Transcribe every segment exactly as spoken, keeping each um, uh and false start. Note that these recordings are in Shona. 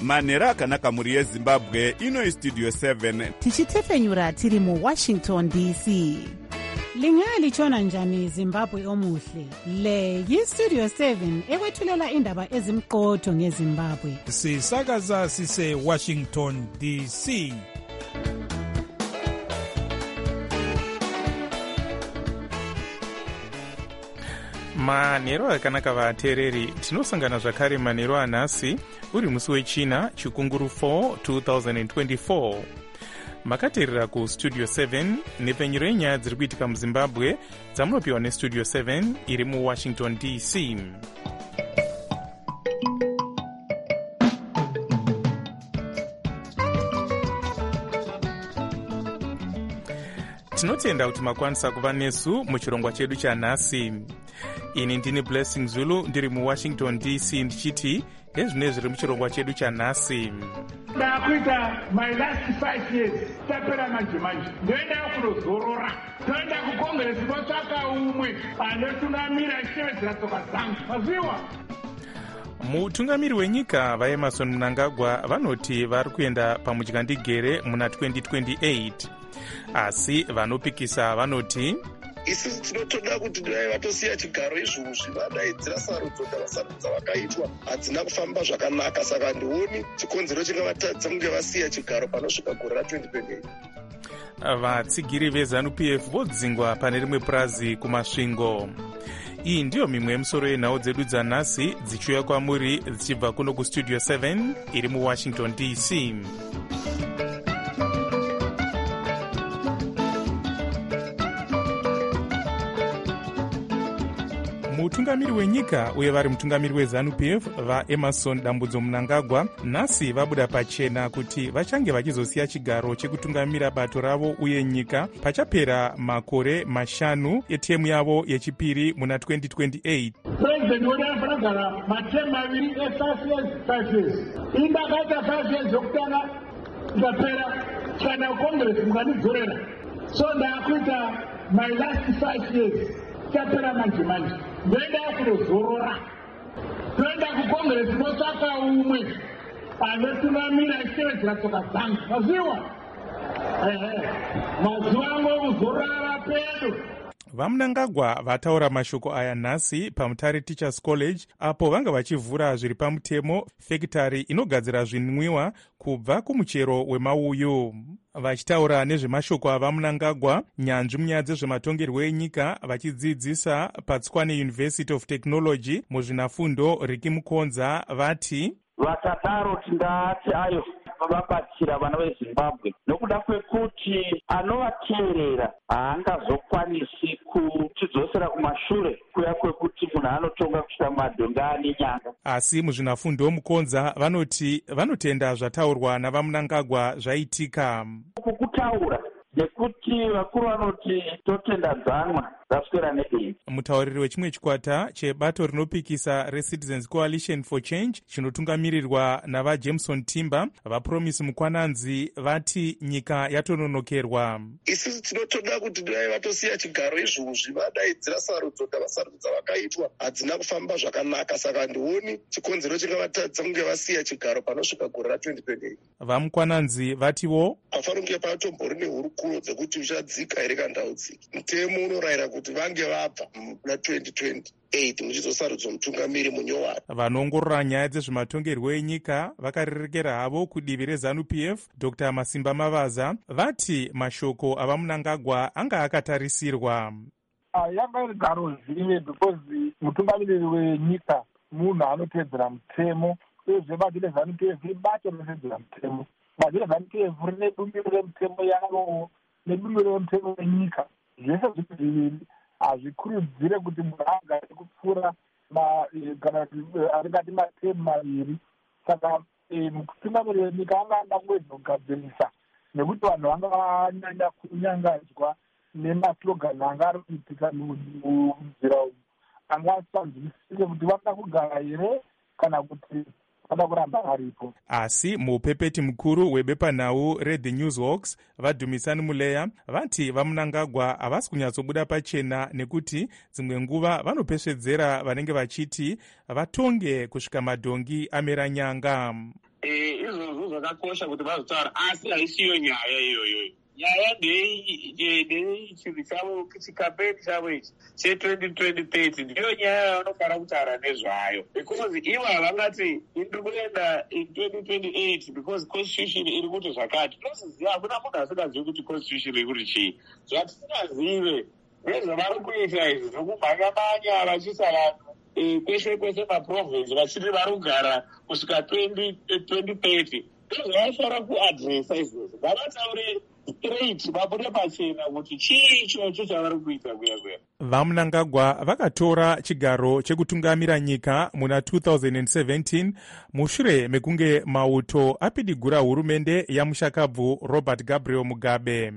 manhero akanaka mhuri yezimbabwe. Ino istudio seven tichitefenyura tiri muwashington D C. Lingalitshona njani Zimbabwe omuhle? Le yistudio seven ekwethulela indaba ezimqotho ngeZimbabwe. Sisakaza sise Washington D C. manhero akanaka vateereri, tinosangana zvakare manhero anhasi uri musi wechina chikunguru four twenty twenty-four. makateerera kustudio seven nepfenyuro yenyaya dziri kuitika muzimbabwe dzamunopiwa nestudio seven iri muwashington D C. tinotenda kuti makwanisa kuva nesu muchirongwa chedu chanhasi. ini ndini Blessing Zulu ndiri muwashington D C ndichiti ezvine zviri muchirongwa chedu chanhasi. ndakuita my last five years tapera manje manje ndoenda kunozorora, toenda kukongresi votsvaka umwe anotungamira achitevedzera tsoka dzangu maziwa. mutungamiri wenyika vaemerson mnangagwa vanoti vari kuenda pamudyandigere muna twenty twenty-eight, asi vanopikisa vanoti isusu tinotoda kuti dai vatosiya chigaro izvozvi vadaidzira sarudzo dzavasarudza vakaitwa hadzina kufamba zvakanaka, saka ndioni chikonzero chingavatadza kunge vasiya chigaro panosvika gore ra twenty twenty-eight. vatsigiri veZANU-P F vodzingwa pane rimwe purazi kumasvingo. iyi ndiyo mimwe yemusoro yenhau dzedu dzanhasi dzichiuya kwamuri dzichibva kuno kustudio seven iri muwashington D C. mutungamiri wenyika uye vari mutungamiri weZANU-P F vaEmerson Dambudzo Mnangagwa nhasi vabuda pachena kuti vachange vachizosiya chigaro chekutungamira bato ravo uye nyika pachapera makore mashanu etemu yavo yechipiri muna twenty twenty-eight. President wedu anofana kugara matemu maviri e-five years five years. Inda akaita five years yokutanga ikapera kana kukongresi mukanidzorera, so ndakuita my last five years tapera manje manje ndoenda kunozorora, toenda kukongresi votsvaka umwe anotungamira achitevedzera tsoka dzangu maziwa. ehe mazuva angu okuzorora pedo. vaMnangagwa vataura mashoko aya nhasi paMutare Teachers College apo vanga vachivhura zviri pamutemo fekitari inogadzira zvinwiwa kubva kumuchero wemauyu. vachitaura nezvemashoko avaMnangagwa, nyanzvi munyaya dzezvematongerwo enyika vachidzidzisa paTswane University of Technology muzvinafundo Riki Mukonza vati vakadaro tindati ayo vabatsira vana veZimbabwe nokuda kwekuti anovateerera haangazokwanisi kuchidzosera kumashure kuya kwekuti munhu anotonga kusvika madhonga ane nyanga. asi muzvinafundo Mukonza vanoti vanotenda zvataurwa navaMnangagwa zvaitika. uku kutaura nekuti vakuru vanoti totendadzanwa zaswera nedeni. mutauriri wechimwe chikwata chebato rinopikisa reCitizens Coalition for Change chinotungamirirwa navaJameson Timber vaPromise Mukwananzi vati nyika yatononokerwa. isusu tinotoda kuti dai vatosiya chigaro izvozvi vadaidzira sarudzo dzavasarudza vakaitwa hadzina kufamba zvakanaka, saka ndioni chikonzero chingavatadza kunge vasiya chigaro panosvika gore ra twenty twenty-eight. vaMukwananzi vatiwo hapafani kunge patombori nehurukuro dzekuti uchadzika here kana udziki. mutemo unorayira kuti vange vabva muna twenty twenty-eight muchizosarudzwa mutungamiri munyowani. vanoongorora nyaya dzezvematongerwo enyika vakarerekera havo kudivi reZANU-P F Dr Masimba Mavaza vati mashoko avaMnangagwa anga akatarisirwa. yanga iri garo zive because mutungamiriri wenyika munhu anotedzera mutemo, uyezve bato reZANU-P F ibato rinotedzera mutemo. bato reZANU-P F rine bumbiro remutemo yavo nebumbiro remutemo wenyika. zvese zviri zviviri hazvikurudzire kuti munhu agare kupfuura kana atingati matemu maviri. saka mutungamiri wenyika anga ada kugadzirisa nekuti vanhu vanga vanyanya kunyangadzwa nemaslogani anga ari kuitika munzira umu. anga asanzwisise kuti vada kugara here kana kuti vada kuramba varipo. asi mupepeti mukuru webepanhau reThe Newswalks vaDhumisani Muleya vati vaMnangagwa havasi kunyatsobuda pachena nekuti dzimwe nguva vanopesvedzera vanenge vachiti vatonge kusvika madhongi amera nyanga. vakakosha kuti vazotaura, asi haisiyo nyaya iyoyo. Nyaya ndechinhu chavo chikapeni chavo ichi che-twenty twenty thirty ndiyo nyaya yavanofanira kutaura nezvayo, because ivo havangati ndiri kuenda in twenty twenty-eight because constitution iri kuti zvakati. Tinoziziva hakuna munhu asingazivi kuti constitution iri kuti chii. Zvatisingazive nezvavari kuita izvi zvokumhanya-manya vachiisa vanhu kwese kwese maprovinsi vachiti vari kugara kusvika twenty thirty. Ndozvavafanira kuadresa izvozvo, ngavataure straight, vabude pachena kuti chii ichocho chavari kuita kuya kuya. vaMnangagwa vakatora chigaro chekutungamira nyika muna two thousand seventeen mushure mekunge mauto apidigura hurumende yamushakabvu Robert Gabriel Mugabe.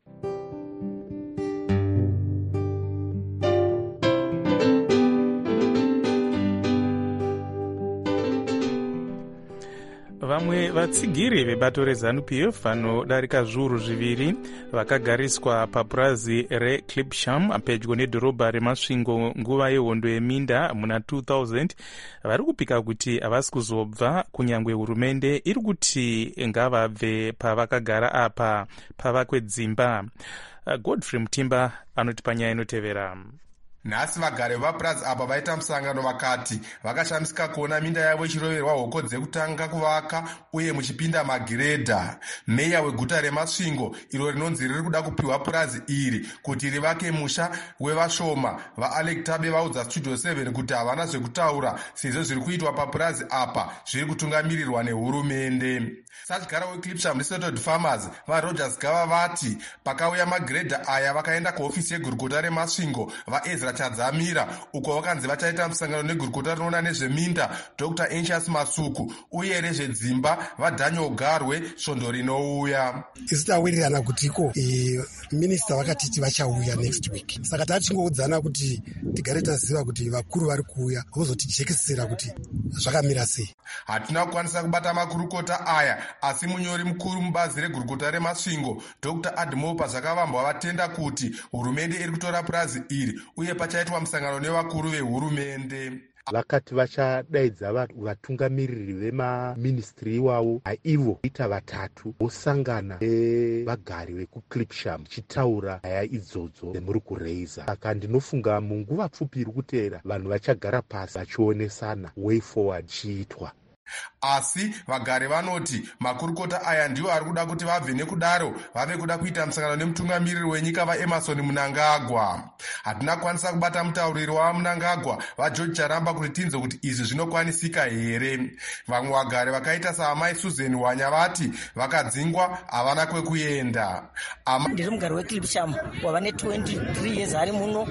Vamwe vatsigiri vebato reZANU-P F vanodarika zviuru zviviri vakagariswa papurazi reClipsham pedyo nedhorobha reMasvingo nguva yehondo yeminda muna two thousand vari kupika kuti havasi kuzobva kunyange hurumende iri kuti ngavabve pavakagara apa pavakwe dzimba. Godfrey Mutimba anoti panyaya inotevera. Nhasi vagari vapurazi apa vaita musangano vakati vakashamisika kuona minda yavo ichiroverwa hoko dzekutanga kuvaka uye muchipinda magiredha. Meya weguta reMasvingo iro rinonzi riri kuda kupiwa purazi iri kuti rivake musha wevashoma vaAlec Tabe vaudza Studio seven kuti havana zvekutaura sezvo zviri kuitwa papurazi apa zviri kutungamirirwa nehurumende. Satyara weClipsham Resettled Farmers vaRogers Gava vati pakauya magiredha aya vakaenda kuhofisi yegurukota reMasvingo vaEzra Chadzamira uko vakanzi vachaita musangano negurukota rinoona nezveminda Doctor Anxious Masuku uye rezvedzimba vaDaniel Garwe svondo rinouya. Isu tawirirana kutiko e, minista vakatiti vachauya next week, saka tatingoudzana kuti tigare taziva kuti vakuru vari kuuya vozotijekesera kuti zvakamira sei. Hatina kukwanisa kubata makurukota aya, asi munyori mukuru mubazi regurukota reMasvingo Doctor Admopa zvakavambwa vatenda kuti hurumende iri kutora purazi iri uye pachaitwa musangano nevakuru vehurumende. Vakati vachadaidza vatungamiriri vemaministri iwavo aivo ita vatatu vosangana nevagari vekuClipsham chitaura nyaya idzodzo dzemuri kureiza. Saka ndinofunga munguva pfupi iri kuteera vanhu vachagara pasi vachionesana way forward chiitwa. Asi vagari vanoti makurukota aya ndiwo ari kuda kuti vabve nekudaro vave kuda kuita musangano nemutungamiriri wenyika vaEmerson Mnangagwa. Hatina kukwanisa kubata mutauriri waMnangagwa vaGeorge Charamba kuti tinzwe kuti izvi zvinokwanisika here. Vamwe vagari vakaita saamai Susan Wanya vati vakadzingwa havana kwekuenda. Ama... ndiri mugari weClipsham wava ne-twenty-three years ari muno.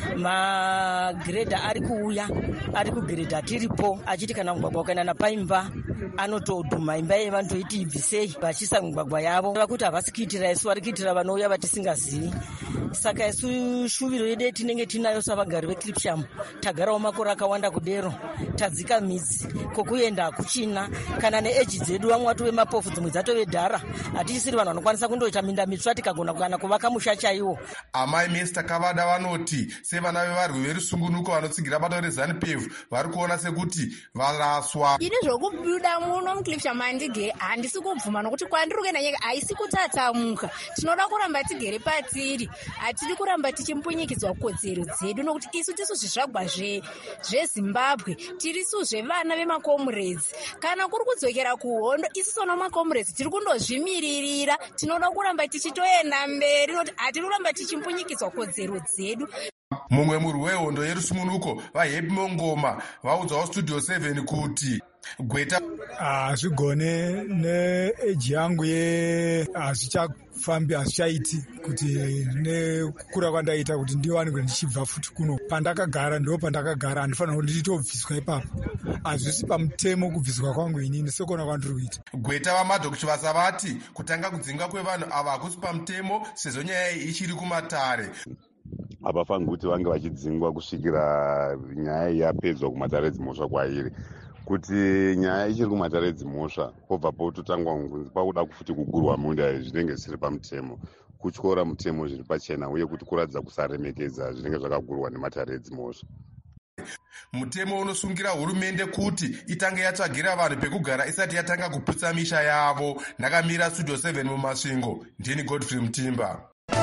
Magredha ari kuuya ari kugredha tiripo achiti kana mugwagwa ukaenda napaimba anotodhuma imba yevanotoiti ibvisei vachisa mugwagwa yavo vakuti havasi kuitira isu vari kuitira vanouya vatisingazivi. Saka isu shuviro yedu tinenge tinayo savagari veClipsham tagarawo makore akawanda kudero tadzika midzi kokuenda hakuchina kana neeji dzedu vamwe vatove mapofu dzimwe dzatove dhara hatichisiri vanhu vanokwanisa kundoita minda mitsva tikagona kana kuvaka musha chaiwo. Amai Mesta Kavada vanoti sevana vevarwi verusungunuko vanotsigira bato reZANU-P F vari kuona sekuti varaswa. Ini zvokubuda muno muClipsham handige handisi kubvuma nokuti kwandiri kuenda nyika haisi kutatsamuka. Tinoda kuramba tigere patiri, hatidi kuramba tichimpunyikidzwa kodzero dzedu nokuti isu tisu zvizvagwa zveZimbabwe tiri isu zvevana vemakomureds. Kana kuri kudzokera kuhondo isu sona makomureds tiri kundozvimiririra. Tinoda kuramba tichitoenda mberi nokuti hatidi kuramba tichimpunyikidzwa kodzero dzedu. Mumwe murwi wehondo yerusungunuko vaHappy Mongoma vaudzawo Studio seven kuti gweta hazvigone neeji yangu ye hazvichafambi hazvichaiti kuti nekukura kwandaita kuti ndiwanikwe ndichibva futi kuno pandakagara ndo pandakagara handifanira kuti nditobviswa ipapo. Hazvisi pamutemo kubviswa kwangu inini sekona kwandiri kuita. Gweta vaMadok Chivasa vati kutanga kudzinga kwevanhu ava hakusi pamutemo sezvo nyaya iyi ichiri kumatare. Havafaniri kuti vange vachidzingwa kusvikira nyaya yapedzwa kumatare dzimhosva kwairi. Kuti nyaya ichiri kumatare dzimhosva pobva pototangwa ngunzi pakuda kufuti kugurwa munda zvinenge zvisiri pamutemo, kutyora mutemo zviri pachena uye kuti kuratidza kusaremekedza zvinenge zvakagurwa nematare edzimhosva. Mutemo unosungira hurumende kuti itange yatsvagira vanhu pekugara isati yatanga kuputsa misha yavo. Ndakamira Studio seven mumasvingo. Ndini Godfrey Mutimba.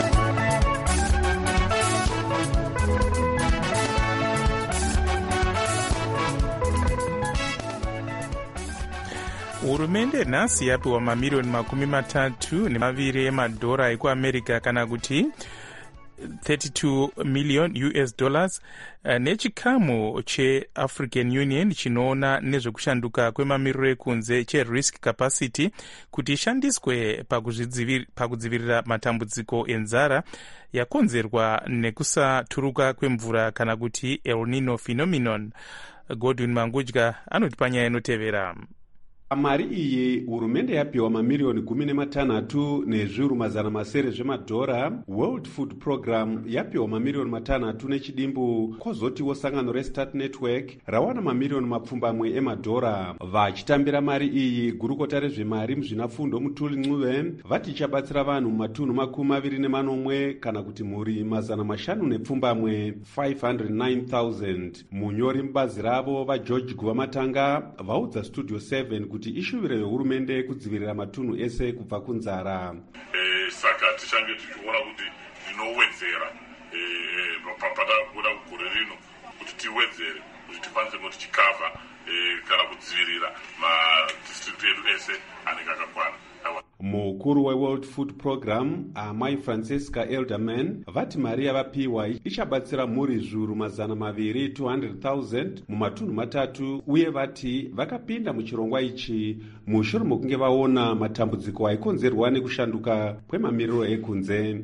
Hurumende nhasi yapiwa mamirioni makumi matatu nemaviri emadhora ekuamerica kana kuti thirty-two million U S dollars nechikamu cheAfrican Union chinoona nezvekushanduka kwemamiriro ekunze cherisk capacity kuti ishandiswe pakudzivirira matambudziko enzara yakonzerwa nekusaturuka kwemvura kana kuti El Nino phenomenon. Godwin Mangudya anoti panyaya inotevera. Mari iyi hurumende yapiwa mamirioni gumi nematanhatu nezviuru mazana masere zvemadhora. World Food Program yapiwa mamirioni matanhatu nechidimbu, kwozotiwo sangano reStart Network rawana mamirioni mapfumbamwe emadhora. Vachitambira mari iyi, gurukota rezvemari muzvinafundo Mutuli Ncube vati ichabatsira vanhu mumatunhu makumi maviri nemanomwe kana kuti mhuri mazana mashanu nepfumbamwe five hundred nine thousand. Munyori mubazi ravo vaGeorge Guvamatanga vaudza Studio seven kuti ishuviro yehurumende kudzivirira matunhu ese kubva kunzara. E, saka tichange tichiona kuti tinowedzera e, papada kuda kugore rino kuti tiwedzere kuti tikwanise kuti tichikavha e, kana kudzivirira madistrict edu ese anenge akakwana. Mukuru weWorld Food Program Amai Francesca Elderman vati mari yavapiwa ichabatsira mhuri zviuru mazana maviri two hundred thousand mumatunhu matatu, uye vati vakapinda muchirongwa ichi mushure mokunge vaona matambudziko aikonzerwa nekushanduka kwemamiriro ekunze.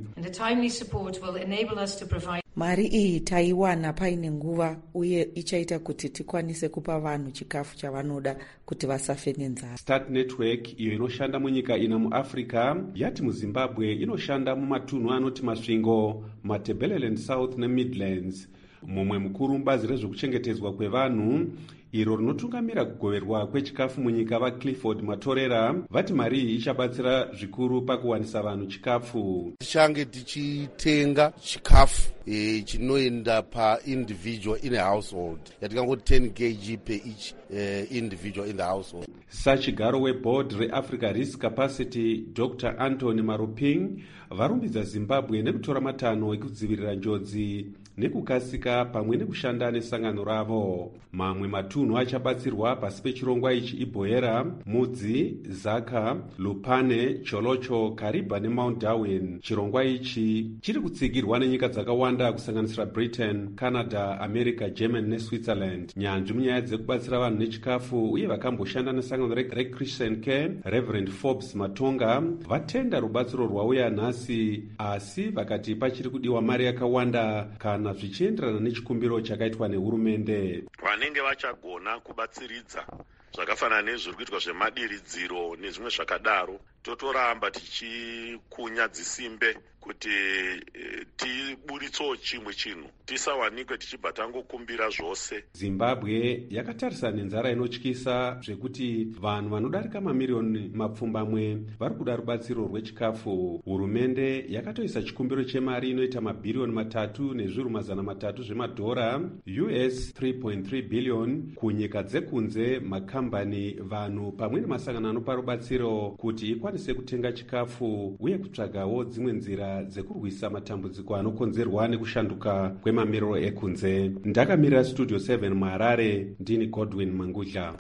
Mari iyi taiwana paine nguva, uye ichaita kuti tikwanise kupa vanhu chikafu chavanoda kuti vasafe nenzara. Start Network iyo inoshanda munyika ina muAfrica yati muZimbabwe inoshanda mumatunhu anoti masvingo, Matabeleland South neMidlands. Mumwe mukuru mubazi rezvekuchengetedzwa kwevanhu iro rinotungamira kugoverwa kwechikafu munyika vaClifford Matorera vati mari iyi ichabatsira zvikuru pakuwanisa vanhu chikafu. Tichange tichitenga chikafu e, chinoenda pa individual in a household yatingangoti ten kilograms per each uh, individual in the household. Sachigaro weboard reAfrica Risk Capacity Doctor Anthony Maruping varumbidza Zimbabwe nekutora matanho ekudzivirira njodzi nekukasika pamwe nekushanda nesangano ravo. Mamwe matunhu achabatsirwa pasi pechirongwa ichi iBoera, Mudzi, Zaka, Lupane, Cholocho, Kariba neMount Darwin. Chirongwa ichi chiri kutsigirwa nenyika dzakawanda kusanganisira Britain, Canada, America, Germany neSwitzerland. Nyanzvi munyaya dzekubatsira vanhu nechikafu uye vakamboshanda nesangano reChristian Care, Reverend Forbes Matonga vatenda rubatsiro rwauya nhasi, asi vakati pachiri kudiwa mari yakawanda kana zvichienderana nechikumbiro chakaitwa nehurumende. Vanenge vachagona kubatsiridza zvakafanana nezviri kuitwa zvemadiridziro nezvimwe zvakadaro, totoramba tichikunya dzisimbe kuti e, tiburitsewo chimwe chinhu, tisawanikwe tichibva tangokumbira zvose. Zimbabwe yakatarisa nenzara inotyisa zvekuti vanhu vanodarika mamirioni mapfumbamwe vari kuda rubatsiro rwechikafu. Hurumende yakatoisa chikumbiro chemari inoita mabhirioni matatu nezviuru mazana matatu zvemadhora U S three point three billion kunyika dzekunze, makambani, vanhu pamwe nemasangano anopa rubatsiro kuti ikwanise kutenga chikafu uye kutsvagawo dzimwe nzira dzekurwisa matambudziko anokonzerwa nekushanduka kwemamiriro ekunze. Ndakamirira Studio seven muHarare, ndini Godwin Mangudya.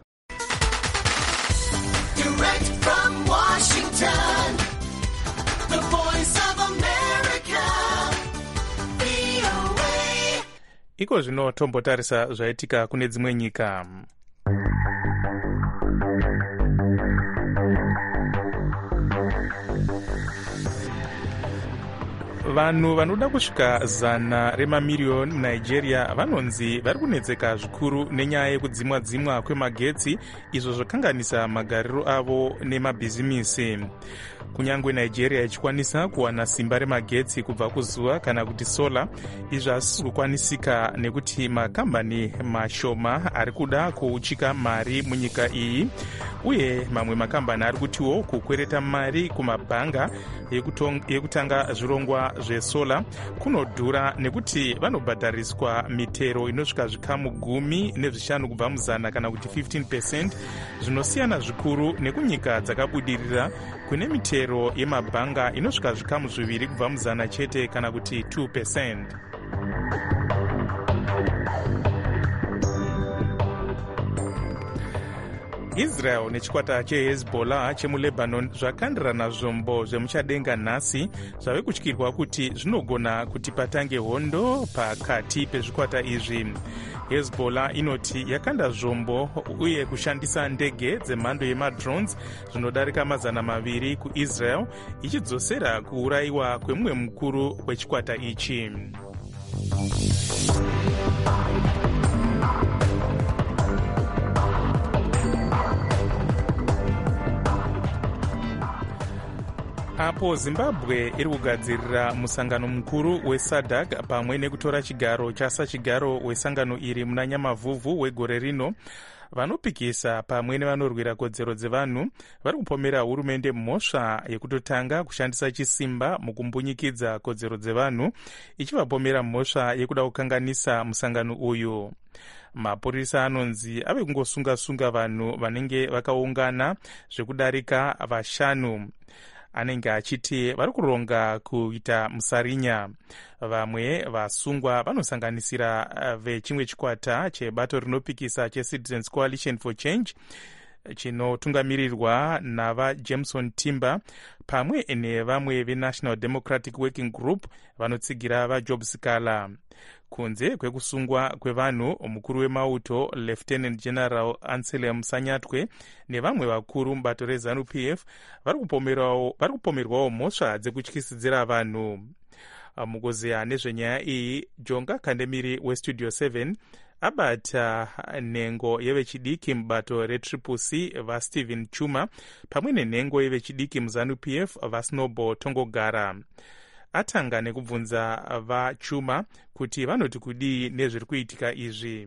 Direct from Washington, the voice of America, V O A. Iko zvino tombotarisa zvaitika kune dzimwe nyika. Vanhu vanoda kusvika zana remamiriyoni Nigeria vanonzi vari kunetseka zvikuru nenyaya yekudzimwa dzimwa kwemagetsi, izvo zvakanganisa magariro avo nemabhizimisi. Kunyangwe Nigeria ichikwanisa kuwana simba remagetsi kubva kuzuva kana kuti sola, izvo hazisi kukwanisika nekuti makambani mashoma ari kuda kuuchika mari munyika iyi. uye mamwe makambani ari kutiwo kukwereta mari kumabhanga yekutanga zvirongwa zvesola kunodhura nekuti vanobhadhariswa mitero inosvika zvikamu gumi nezvishanu kubva muzana kana kuti fifteen percent, zvinosiyana zvikuru nekunyika dzakabudirira kune mitero yemabhanga inosvika zvikamu zviviri kubva muzana chete kana kuti two percent. Israel nechikwata chehezbollah chemulebanon zvakandirana zvombo zvemuchadenga nhasi zvave kutyirwa kuti zvinogona kuti patange hondo pakati pezvikwata izvi. Hezbollah inoti yakanda zvombo uye kushandisa ndege dzemhando yemadrones zvinodarika mazana maviri kuisrael ichidzosera kuurayiwa kwemumwe mukuru wechikwata ichi. Apo Zimbabwe iri kugadzirira musangano mukuru wesadc pamwe nekutora chigaro chasachigaro wesangano iri muna Nyamavhuvhu wegore rino, vanopikisa pamwe nevanorwira kodzero dzevanhu vari kupomera hurumende mhosva yekutotanga kushandisa chisimba mukumbunyikidza kodzero dzevanhu, ichivapomera mhosva yekuda kukanganisa musangano uyu. Mapurisa anonzi ave kungosunga-sunga vanhu vanenge vakaungana zvekudarika vashanu. Anenge achiti vari kuronga kuita musarinya. Vamwe vasungwa vanosanganisira vechimwe chikwata chebato rinopikisa cheCitizens Coalition for Change chinotungamirirwa navaJameson Timber pamwe nevamwe veNational Democratic Working Group vanotsigira vaJob Sikala. Kunze kwekusungwa kwevanhu, mukuru wemauto Lieutenant General Anselm Sanyatwe nevamwe vakuru mubato reZANU-P F vari kupomerwawo mhosva dzekutyisidzira vanhu. Mukuzeya nezvenyaya iyi, Jonga Kandemiri weStudio seven abata nhengo yevechidiki mubato reTriple C vaStephen Chuma pamwe nenhengo yevechidiki muZANU-P F vaSnowball Tongogara. Atanga nekubvunza vaChuma kuti vanoti kudii nezviri kuitika izvi.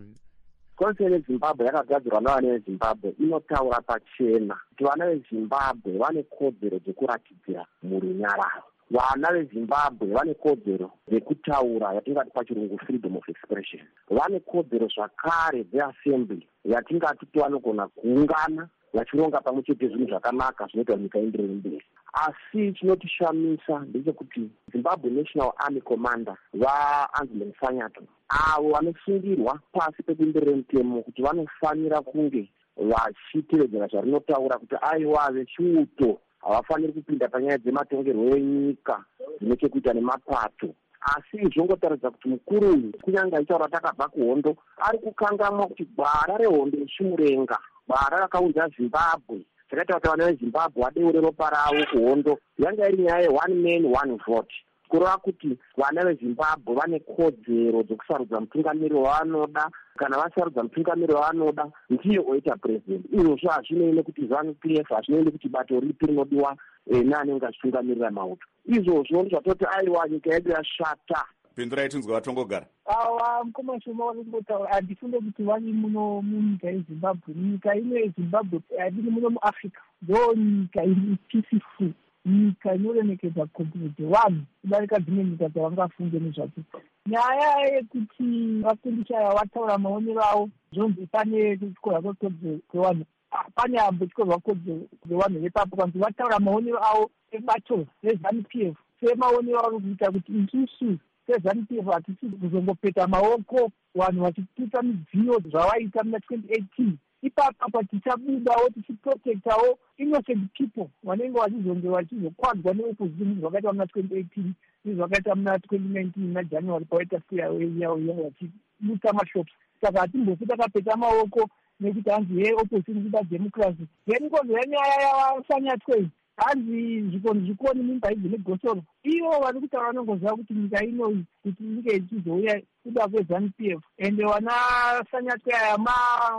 Konse yeZimbabwe yakagadzirwa navana veZimbabwe inotaura pachena kuti vana veZimbabwe vane kodzero dzekuratidzira murunyararo. Vana veZimbabwe vane kodzero dzekutaura yatingati pachirungu freedom of expression. Vane kodzero zvakare dzeassembly yatingati vanogona kuungana vachironga pamwe chete zvinhu zvakanaka zvinoita nyika ienderere mberi. Asi chinotishamisa ndechekuti Zimbabwe National Army Commander vaAnselm Sanyatwe avo vanosungirwa pasi pekuenderere mutemo kuti vanofanira kunge vachitevedzera zvarinotaura kuti aiwa vechiuto havafaniri kupinda panyaya dzematongerwo enyika dzine chekuita nemapato. Asi zvongotaridza kuti mukuru uyu kunyange achitaura takabva kuhondo ari kukangamwa kuti gwara rehondo yechimurenga, gwara rakaunza Zimbabwe zvakaita kuti vana veZimbabwe vadeure ropa ravo kuhondo yanga iri nyaya ye-one man one vote. Kureva kuti vana veZimbabwe vane kodzero dzekusarudza mutungamiri wavanoda, kana vasarudza mutungamiri wavanoda ndiye oita president. Izvozvo hazvinei nekuti ZANU-P F, hazvinei nekuti bato ripi rinodiwa neanenge achitungamirira mauto. Izvozvo ndizvatoti aiwa nyika yedu yashata. Pindurai tinzwa Tongogara. Awa mukoma shoma vari kungotaura handifunde kuti vari muno munyika yeZimbabwe. Nyika ino yeZimbabwe hadini muno muAfrica. Ndo nyika iri peaceful, nyika inoremekedza kodzero dzevanhu kudarika dzimwe nyika dzavangafunge nezvadzo. Nyaya yekuti vakundishaya vataura maonero avo zvonzi pane kutyora kwekodzero kwevanhu, pane ambo tyikorwa kodzero dzevanhu vepapo kanzi vataura maonero avo ebato reZANU-P F semaonero avo kuita kuti isusu seZANU-P F hatisi kuzongopeta maoko vanhu vachiputsa midziyo zvavaita muna twenty eighteen. Ipapo tichabudawo tichiprotectawo innocent people vanenge vachizonge vachizokwadzwa neopposition zvakaita muna twenty eighteen nezvakaita muna twenty nineteen muna January pawaita siyauya vachibutsa mashops. Saka hatimbofi takapeta maoko nekuti hanzi ye opposition kuda democracy. Then kozo yenyaya yavasanyatwe hanzi zvikoni zvikoni mimba idzi negosoro. Ivo vari kutaura vanongoziva kuti nyika inoyi kuti inge ichizouya kuda kweZANU-P F ende vana Sanyatwe aya ma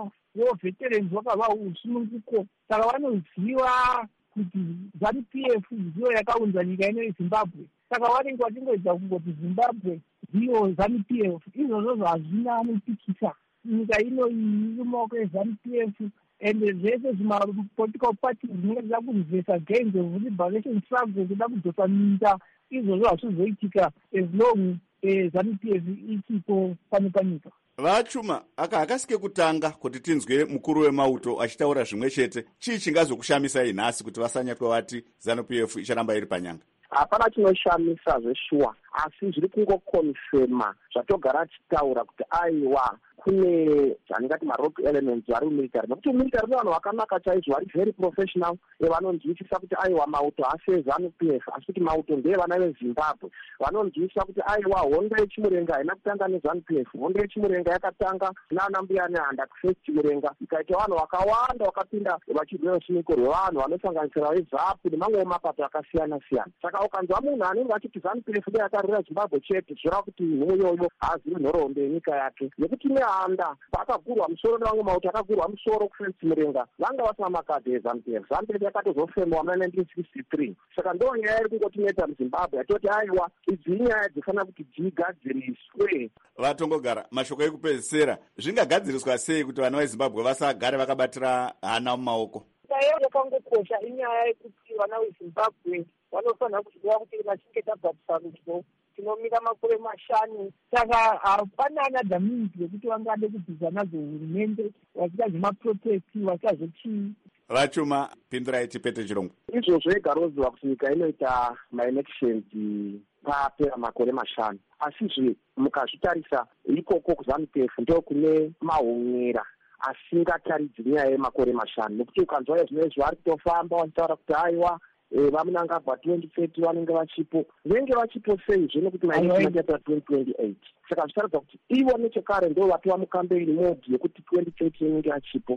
veterans vakava usununguko. Saka vanoziva kuti ZANU-P F ndiyo yakaunza nyika ino yeZimbabwe. Saka vanenge vachingoedza kungoti Zimbabwe ndiyo ZANU-P F. Izvozvo hazvina anopikisa. Nyika ino iri mumaoko eZANU-P F ende zvese zvimapolitical parties zvinenge zvida kunzvesa gains of liberation struggle kuda kudzosa minda izvozvo hazvizoitika as long ZANU-P F ichipo pano panyika. Vachuma aka akasike kutanga kuti tinzwe mukuru wemauto achitaura zvimwe chete, chii chingazokushamisai nhasi kuti vasanyatwa vati ZANU-P F icharamba iri panyanga? Hapana chinoshamisa zveshuwa, asi zviri kungokonfirma zvatogara tichitaura kuti aiwa kune zvandingati marock elements vari mumilitary, nokuti mumilitary nevanhu vakanaka chaizvo vari very professional, vanonzwisisa kuti aiwa mauto asi eZANU-P F asi kuti mauto ndevana veZimbabwe, vanonzwisisa kuti aiwa hondo yechimurenga haina kutanga neZANU-P F, hondo yechimurenga yakatanga nana mbuya nehanda kufesi chimurenga, ikaita vanhu vakawanda vakapinda vachirwira rusuniko rwevanhu vanosanganisira veZAPU nemamwewo mapato akasiyana siyana. Saka ukanzwa munhu anenge achiti ZANU-P F ndiye akarwira Zimbabwe chete, zvoreva kuti muyoyo haazivi nhoroondo yenyika yake, nekuti nehanda vakagurwa musoro nevamwe mauto akagurwa musoro kufensi murenga vanga vasina makadhi eZANU-P F. ZANU-P F yakatozofemwa muna nineteen sixty-three. Saka ndo nyaya iri kungotineta muZimbabwe yatoti aiwa idzi inyaya dzifanira kuti dzigadziriswe. Vatongogara, mashoko ekupedzisira zvingagadziriswa sei kuti vana veZimbabwe vasagare vakabatira hana mumaoko? Nyaya yakangokosha inyaya yekuti vana veZimbabwe vanofanira kuziva kuti vachinge tabva kusarudyo tinomira makore mashanu, saka hapana another means yekuti vangade kubvisa nadzo hurumende vachita zvemaprotesti vachita zvechii. Vachuma, pindurai tipete chirongwa. Izvozvo igaroziva kuti nyika inoita maelections papera makore mashanu, asizve mukazvitarisa ikoko kuZANU-P F ndo kune mahomera asingataridzi nyaya yemakore mashanu, nekuti ukanzwa zvinezvi vari kutofamba vachitaura kuti aiwa vamunangagwa twenty thirty vanenge vachipo, venge vachipo seizvo nekuti maelections achaita twenty twenty-eight. Saka zvicharatidza kuti ivo nechekare ndo vatova mukambeini mode yekuti twenty thirty inenge achipo.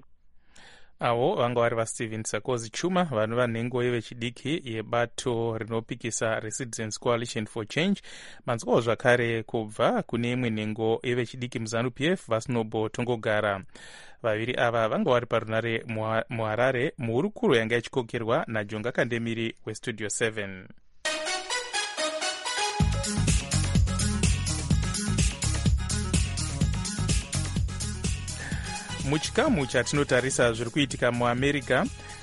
Avo vanga vari vaSteven Sakosi Chuma, vanova nhengo yevechidiki yebato rinopikisa reCitizens Coalition for Change. Manzwawo zvakare kubva kune imwe nhengo yevechidiki muZANU-P F vaSnobo Tongogara. Vaviri ava vanga vari parunare muHarare muhurukuro yanga ichikokerwa naJonga Kandemiri weStudio seven. Muchikamu chatinotarisa zviri kuitika muAmerica,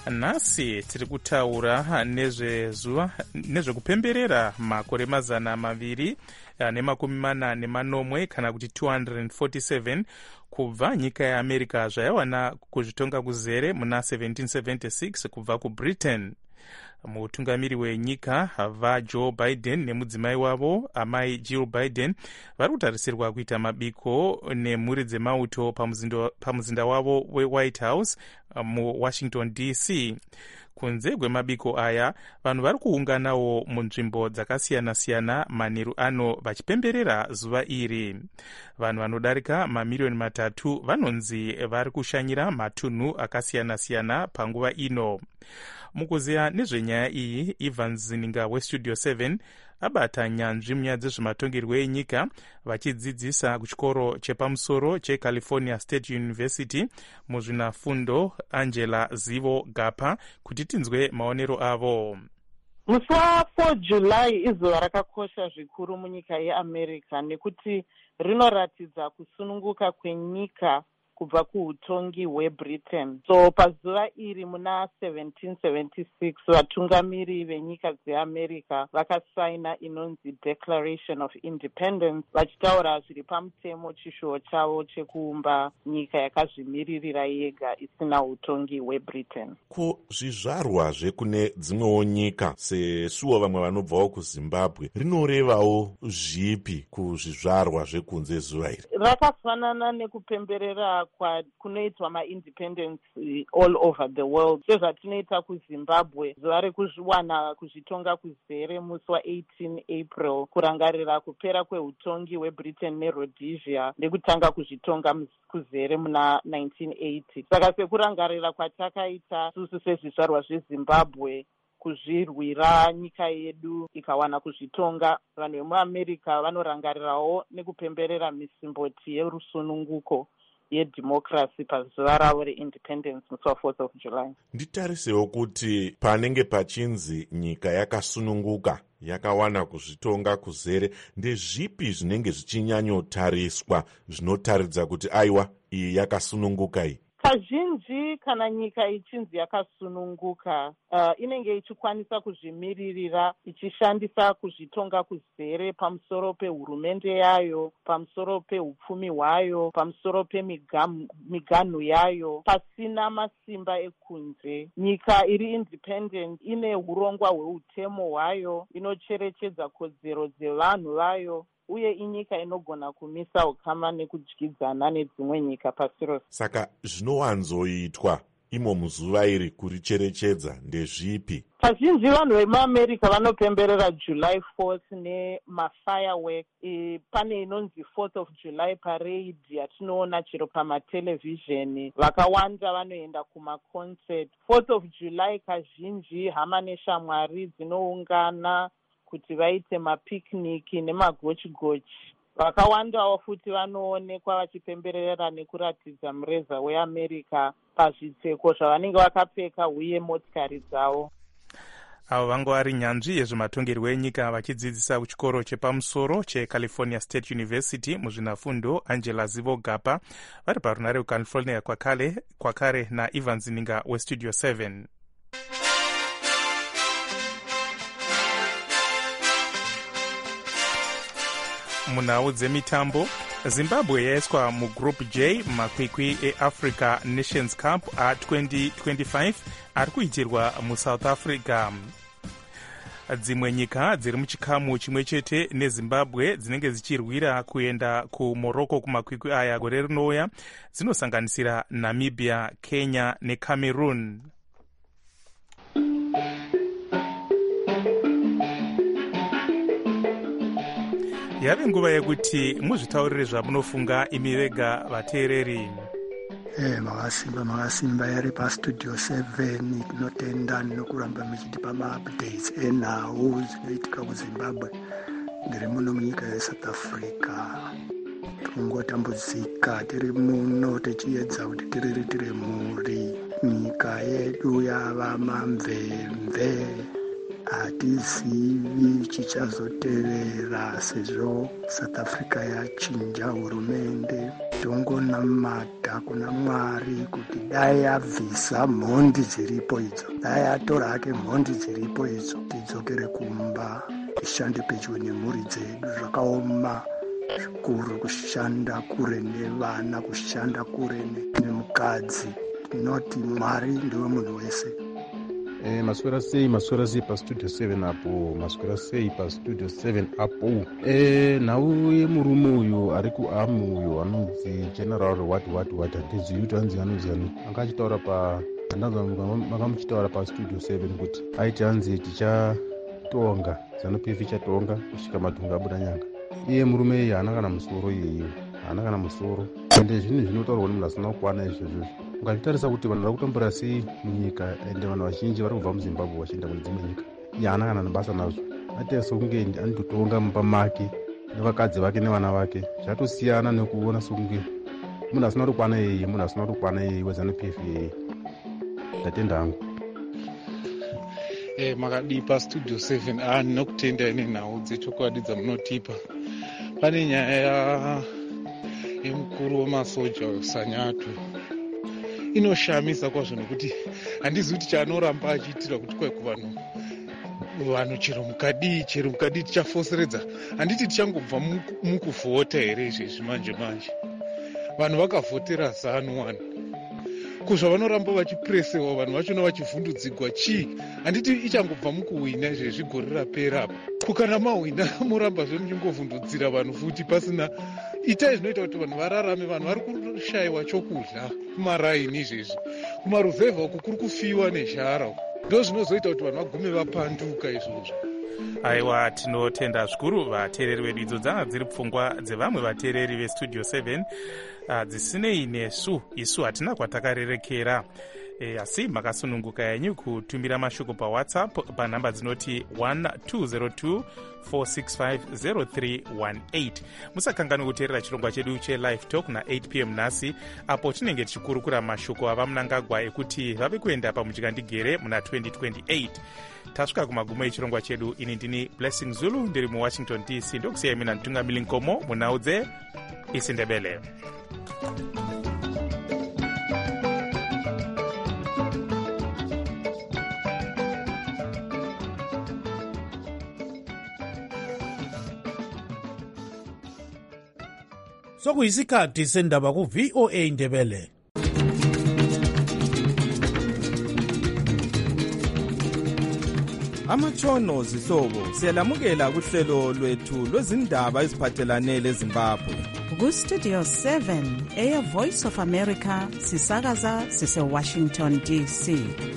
nhasi tiri kutaura nezvezuva nezvekupemberera makore mazana maviri nemakumi mana nemanomwe kana kuti two hundred forty-seven kubva nyika yeAmerica zvayawana kuzvitonga kuzere muna seventeen seventy-six kubva kuBritain. Mutungamiri wenyika vaJoe Biden nemudzimai wavo amai Jill Biden vari kutarisirwa kuita mabiko nemhuri dzemauto pamuzinda wavo weWhite House muWashington D C. Kunze kwemabiko aya, vanhu vari kuunganawo munzvimbo dzakasiyana-siyana manheru ano vachipemberera zuva iri. Vanhu vanodarika mamiliyoni matatu vanonzi vari kushanyira matunhu akasiyana-siyana panguva ino. Mukuziya nezvenyaya iyi, Ivan Zininga weStudio seven abata nyanzvi munyaya dzezvematongerwo enyika vachidzidzisa kuchikoro chepamusoro cheCalifornia State University muzvinafundo Angela Zivo Gapa kuti tinzwe maonero avo. Musi wa4 July izuva rakakosha zvikuru munyika yeAmerica nekuti rinoratidza kusununguka kwenyika kubva kuutongi hweBritain. So pazuva iri muna seventeen seventy-six vatungamiri venyika dzeAmerica vakasaina inonzi Declaration of Independence vachitaura zviri pamutemo chishuwo chavo chekuumba nyika yakazvimiririra yega isina utongi hweBritain. Ko zvizvarwa zvekune dzimwewo nyika sesuwo vamwe vanobvawo kuZimbabwe rinorevawo zvipi kuzvizvarwa zvekunze zuva iri? Rakafanana nekupemberera kunoitwa maindependence all over the world. Sezvatinoita kuZimbabwe zuva rekuwana kuzvitonga kuzere musi wa18 April kurangarira kupera kweutongi hweBritain neRhodesia nekutanga kuzvitonga kuzere muna nineteen eighty. Saka sekurangarira kwatakaita susu sezvizvarwa zveZimbabwe kuzvirwira nyika yedu ikawana kuzvitonga, vanhu vemuAmerica vanorangarirawo nekupemberera misimboti yerusununguko yedhimokirasi pazuva ravo reindependence musi wa4th of July. Nditarisewo kuti panenge pachinzi nyika yakasununguka yakawana kuzvitonga kuzere, ndezvipi zvinenge zvichinyanyotariswa zvinotaridza kuti aiwa iyi yakasununguka iyi? kazhinji kana nyika ichinzi yakasununguka uh, inenge ichikwanisa kuzvimiririra ichishandisa kuzvitonga kuzere pamusoro pehurumende yayo, pamusoro peupfumi hwayo, pamusoro pemiganhu yayo, pasina masimba ekunze. Nyika iri independent ine urongwa hweutemo hwayo, inocherechedza kodzero dzevanhu vayo, uye inyika inogona kumisa ukama nekudyidzana nedzimwe nyika pasi rose. Saka zvinowanzoitwa imo muzuva iri kuricherechedza ndezvipi? Kazhinji vanhu vemuamerica vanopemberera July fourth nemafireworks. E, pane inonzi fourth of July parade yatinoona chero pamatelevision. Vakawanda vanoenda kumaconcert. fourth of July kazhinji hama neshamwari dzinoungana kuti vaite mapicnic nemagochi-gochi. Vakawandawo futi vanoonekwa vachipemberera nekuratidza mureza weAmerica pazvitseko zvavanenge vakapfeka uye motikari dzavo. Avo vanga vari nyanzvi yezvematongerwo enyika vachidzidzisa kuchikoro chepamusoro cheCalifornia State University muzvinafundo Angela Zivogapa vari parunare kuCalifornia kwakare, kwakare naEvans Ninga weStudio seven. Munhau dzemitambo, Zimbabwe yaiswa mugroup J makwikwi eAfrica Nations Cup a20 twenty-five ari kuitirwa muSouth Africa. Dzimwe nyika dziri muchikamu chimwe chete neZimbabwe dzinenge dzichirwira kuenda kuMorocco kumakwikwi aya gore rinouya dzinosanganisira Namibia, Kenya neCameroon. Yave nguva yekuti muzvitaurire zvamunofunga imi vega vateereri. Eh, makasimba makasimba yari paStudio seven tinotenda nokuramba muchitipa maupdates enhau dzinoitika kuZimbabwe. Ndiri muno munyika yeSouth Africa. Tungotambudzika tiri muno tichiedza kuti tiriri tiri mhuri. Nyika yedu yava mamvemve. Hatizivi chichazotevera sezvo South Africa yachinja hurumende. Tongonamata kuna Mwari kuti dai abvisa mhondi dziripo idzo, dai atora hake mhondi dziripo idzo, tidzokere kumba tishande pedyo nemhuri dzedu. Zvakaoma zvikuru kushanda kure nevana, kushanda kure nemukadzi. Tinoti Mwari ndiwe munhu wese. Eh, maswera sei maswera sei paStudio seven apo maswera sei paStudio seven apo eh nhau yemurume uyu ari kuamu uyu anonzi General what what what handizvi kuti anzi anonzi angachitaura pa andanzwa makamuchitaura paStudio seven kuti aiti anzi tichatonga ZANU-P F ichatonga kusvika madhunga abuda nyanga. Iye murume iye haana kana musoro iyeyo, haana kana musoro, ende zvinhu zvinotaurwa nemunhu asina kukwana izvozvo. Ukazvitarisa kuti vanhu vari kutombora sei munyika ende vanhu vazhinji vari kubva muZimbabwe vachienda kune dzimwe nyika, iye haana kana nebasa nazvo. Ate sokunge anototonga mumba make nevakadzi vake nevana vake, zvatosiyana nekuona sokunge munhu asina kukwana iyeye, munhu asina kukwana iyeye weZANU-P F iyeye. Ndatenda hangu. Eh, makadi paStudio seven ah ndinokutenda ine nhau dzechokwadi dzamunotipa. Pane nyaya yemukuru wemasoja weSanyato inoshamisa kwazvo nekuti handizi kuti chaanoramba achiitira kuti kwai kuvanhu vanhu chero mukadii chero mukadii tichafoseredza, handiti tichangobva mukuvhota here izvezvi manje manje. Vanhu vakavhotera ZANU-one kuzvavanoramba vachipuresewa vanhu vachona vachivhundudzigwa chii, handiti ichangobva mukuhwina izvezvi gore rapera apa. Kukana mahwina moramba zvemuchingovhundudzira vanhu futi pasina. Itai zvinoita kuti vanhu vararame, vanhu vari kushayiwa chokudya kumaraini izvezvi, kumaruzevha uku kuri kufiwa nezhara, ndo zvinozoita kuti vanhu vagume vapanduka izvozvo. Aiwa, tinotenda zvikuru vateereri vedu. Idzo dzanga dziri pfungwa dzevamwe vateereri veStudio seven dzisinei nesu, isu hatina kwatakarerekera. E, asi makasununguka yenyu kutumira mashoko paWhatsApp panhamba dzinoti one two zero two four six five zero three one eight. Musakanganwe kuteerera chirongwa chedu cheLive Talk na eight p m nhasi, apo tinenge tichikurukura mashoko ava munangagwa ekuti vave kuenda pamuchikandigere muna twenty twenty-eight. Tasvika kumagumo echirongwa chedu. Ini ndini Blessing Zulu ndiri muWashington D C, ndokusiyai mina Ntungamili Nkomo munhau dzeIsindebele. sokuyisikhathi sendaba ku-V O A Indebele. Amatshono zihlobo siyalamukela kuhlelo lwethu lwezindaba eziphathelane leZimbabwe. Ku-Studio seven, Air Voice of America, sisakaza sise-Washington D C.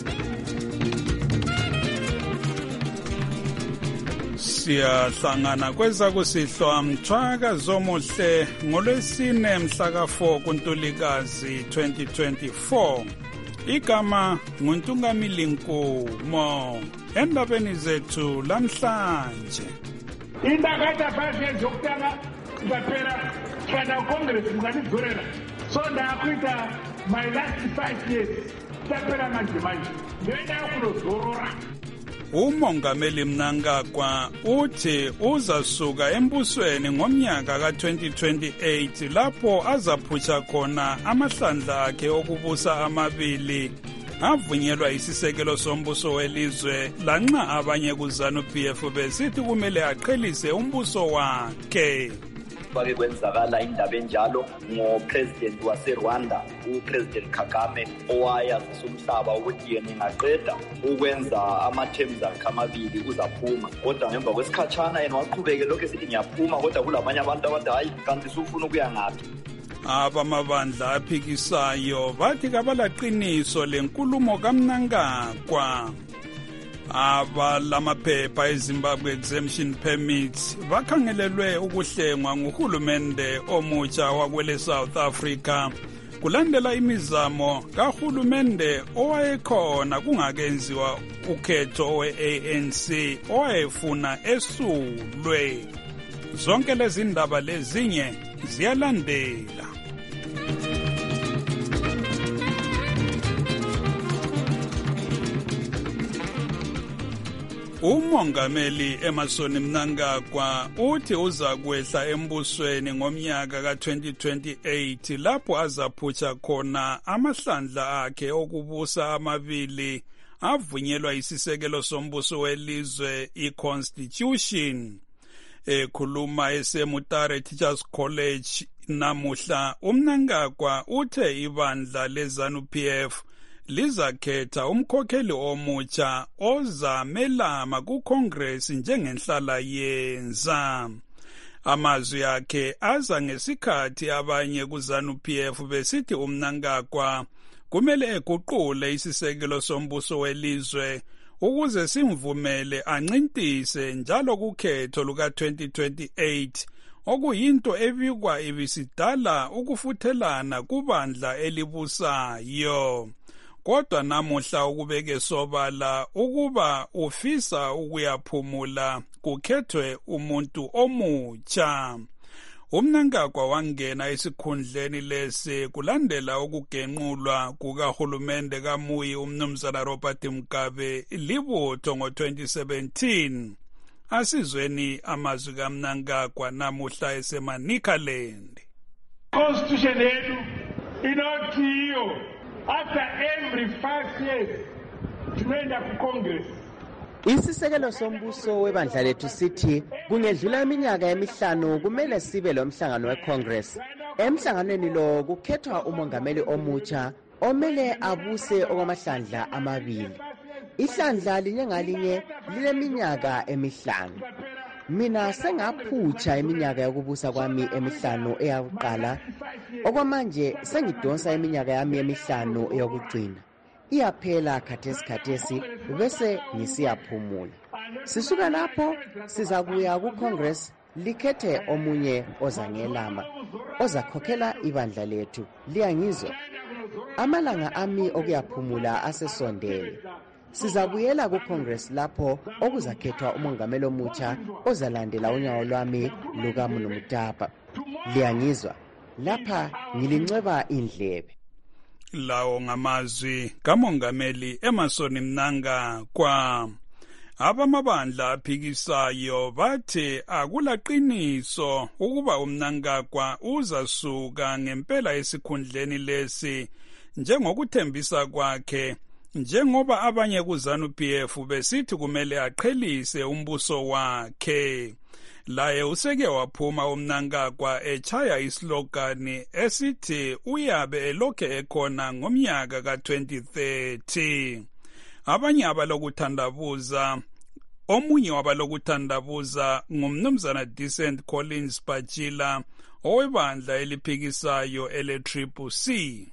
Siyahlangana kweza kusihlwa mthwaka zomuhle ngolwesine mhla ka four kuNtulikazi twenty twenty-four. Igama nguNtungamili Nkomo. Endabeni zethu lamhlanje. Indakata phakathi yokutanga ngaphela fana Congress ngani so ndakwita my last five years saphela manje manje ngenda ukulozorora. Umongameli Mnangagwa uthi uzasuka embusweni ngomnyaka ka twenty twenty-eight lapho azaphutha khona amahlandla akhe okubusa amabili avunyelwa isisekelo sombuso welizwe lanxa abanye kuZANU P F besithi kumele aqhelise umbuso wakhe. Kwake kwenzakala indaba enjalo ngopresident waseRwanda upresident Kagame owaya umhlaba ukuthi yena engaqeda ukwenza ama-terms akhe amabili uzaphuma, kodwa ngemva kwesikhatshana yena waqhubeke lokho esithi ngiyaphuma, kodwa kulamanye abantu abathi hayi kanti sufuna ukuya ngaphi. Abamabandla aphikisayo bathi kabalaqiniso lenkulumo kaMnangagwa. Abalamaphepha eZimbabwe exemption permits bakhangelelwe ukuhlengwa nguhulumende omutsha wakwele South Africa kulandela imizamo kahulumende owayekhona kungakenziwa ukhetho we-A N C owayefuna esulwe. Zonke lezi ndaba lezinye ziyalandela. Umongameli Emmerson Mnangagwa uthi uza kwehla embusweni ngomnyaka ka twenty twenty-eight lapho azaphutha khona amahlandla akhe okubusa amabili avunyelwa isisekelo sombuso welizwe i-Constitution. Ekhuluma eseMutare Teachers College namuhla uMnangagwa uthe ibandla leZANU P F lizakhetha umkhokheli omutsha ozamelama kuCongress njengenhlala yenza. Amazwi akhe aza ngesikhathi abanye kuZANU P F besithi uMnangagwa kumele eguqule isisekelo sombuso welizwe ukuze simvumele ancintise njalo kukhetho luka twenty twenty-eight okuyinto ebikwa ibisidala ukufuthelana kubandla elibusayo. Kodwa namuhla ukubeke sobala ukuba ufisa ukuyaphumula kukhethwe umuntu omutsha. uMnangagwa wangena esikhundleni lesi kulandela ukugenqulwa kukahulumende kaMuyi uMnumzana Robert Mugabe libutho ngo twenty seventeen. Asizweni amazwi kaMnangagwa namuhla eseManicaland. Constitution yethu inothiyo after every five years tunaenda ku Congress. Isisekelo sombuso webandla lethu sithi kungedlula iminyaka emihlanu kumele sibe lomhlangano weCongress. Emhlanganweni lo kukhethwa umongameli omutsha omele abuse okwamahlandla amabili. Ihlandla linye ngalinye lileminyaka emihlanu. Mina sengaphutsha iminyaka yokubusa kwami emihlanu eyakuqala. Okwamanje sengidonsa iminyaka yami emihlanu eyokugcina. Iyaphela khathesi khathesi bese ngisiyaphumula. Sisuka lapho sizakuya kuCongress likhethe omunye ozangelama ozakhokhela ibandla lethu. Liyangizwa? Amalanga ami okuyaphumula asesondele. Sizabuyela kuCongress lapho okuzakhethwa umongameli omutsha ozalandela unyawo lwami lukaMnu Mutapa. Liyangizwa? Lapha ngilinceba indlebe. Lawo ngamazwi kamongameli Emmerson Mnangagwa. Abamabandla aphikisayo bathi akulaqiniso ukuba uMnangagwa uzasuka ngempela esikhundleni lesi njengokuthembisa kwakhe, njengoba abanye kuZANU P F besithi kumele aqhelise umbuso wakhe. laye useke waphuma uMnangagwa echaya islogani esithi uyabe elokhe ekhona ngomnyaka ka twenty thirty. Abanye abalokuthandabuza omunye wabalokuthandabuza ngumnumzana Decent Collins Bajila owebandla eliphikisayo ele-Triple C.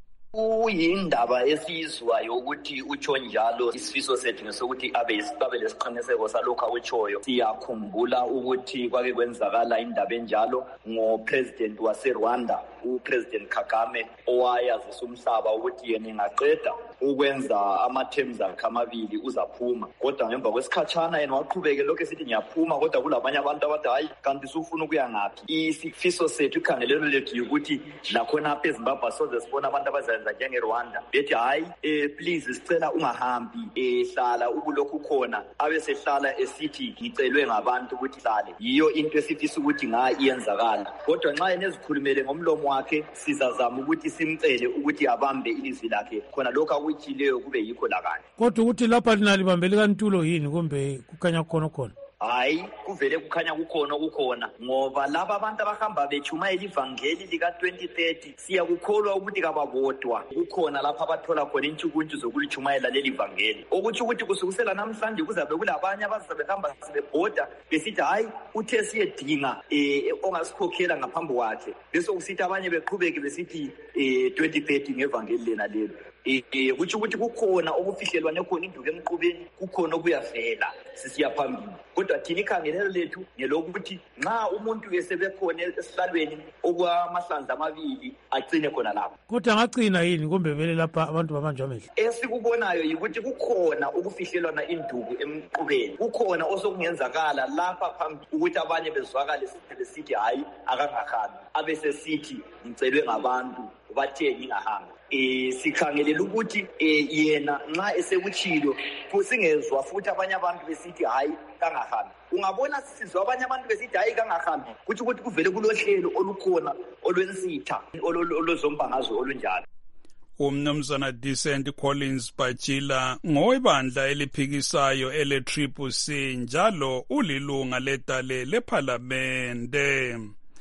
Uyindaba esizwayo ukuthi utsho njalo isifiso sethu ngesokuthi abe babe lesiqiniseko salokho awutshoyo. Siyakhumbula ukuthi kwake kwenzakala indaba enjalo ngopresident waseRwanda upresident Kagame owayazisa umhlaba ukuthi yena engaqeda ukwenza ama-terms akhe amabili uzaphuma, kodwa ngemva kwesikhatshana yena waqhubeke lokho esithi ngiyaphuma, kodwa kulabanye abantu abathi hayi kanti sufuna ukuya ngaphi. Isifiso sethu ikhangelelo lethu yukuthi nakhona apha eZimbabwe soze sibona abantu abazenza njengeRwanda bethi hayi eh please sicela ungahambi eh hlala ubulokhu khona, abe sehlala esithi ngicelwe ngabantu ukuthi hlale. Yiyo into esifisa ukuthi nga iyenzakala, kodwa nxa yena ezikhulumele ngomlomo wakhe sizazama ukuthi simcele ukuthi abambe ilizwi lakhe khona lokho akuyileyo kube yikho lakanye. Kodwa ukuthi lapha lina libambele kantulo yini kumbe kukhanya khona khona? Hayi kuvele kukhanya kukhona kukhona ngoba laba abantu abahamba bechumayela ivangeli lika twenty thirty siyakukholwa ukuthi kababodwa kukhona lapha abathola khona intshukuntshu zokulichumayela leli vangeli, ukuthi ukuthi kusukusela namhlanje kuzabe kulabanye abazabe behamba sebebhoda besithi hayi uthe siyedinga eh ongasikhokhela ngaphambi kwakhe, bese kusithi abanye beqhubeke besithi eh twenty thirty ngevangeli lena lelo. Eh kuthi ukuthi kukhona okufihlelwane khona induku emqubeni, kukhona okuyavela sisiya phambili, kodwa thina ikhangelelo lethu ngelokuthi nxa umuntu esebekhona esihlalweni okwamahlandla amabili agcine khona lapho. Kodwa angagcina yini kumbe vele lapha abantu babanjwa amehlo? Esikubonayo yikuthi kukhona okufihlelwana induku emqubeni, kukhona osokungenzakala lapha phambili ukuthi abanye bezwakale besithi hayi akangahambi, abese sithi ngicelwe ngabantu bathe ngingahamba. Eh sikhangelela ukuthi eh yena nxa esekuchilo kusingezwa futhi abanye abantu besithi hayi kangahambi. Ungabona sizwa abanye abantu besithi hayi kangahambi kuthi ukuthi kuvele kulohlelo olukhona olwensitha olozombangazwe olunjalo. Umnumzana Decent Collins Bajila ngowebandla eliphikisayo ele-Triple C njalo ulilunga ledale lephalamende.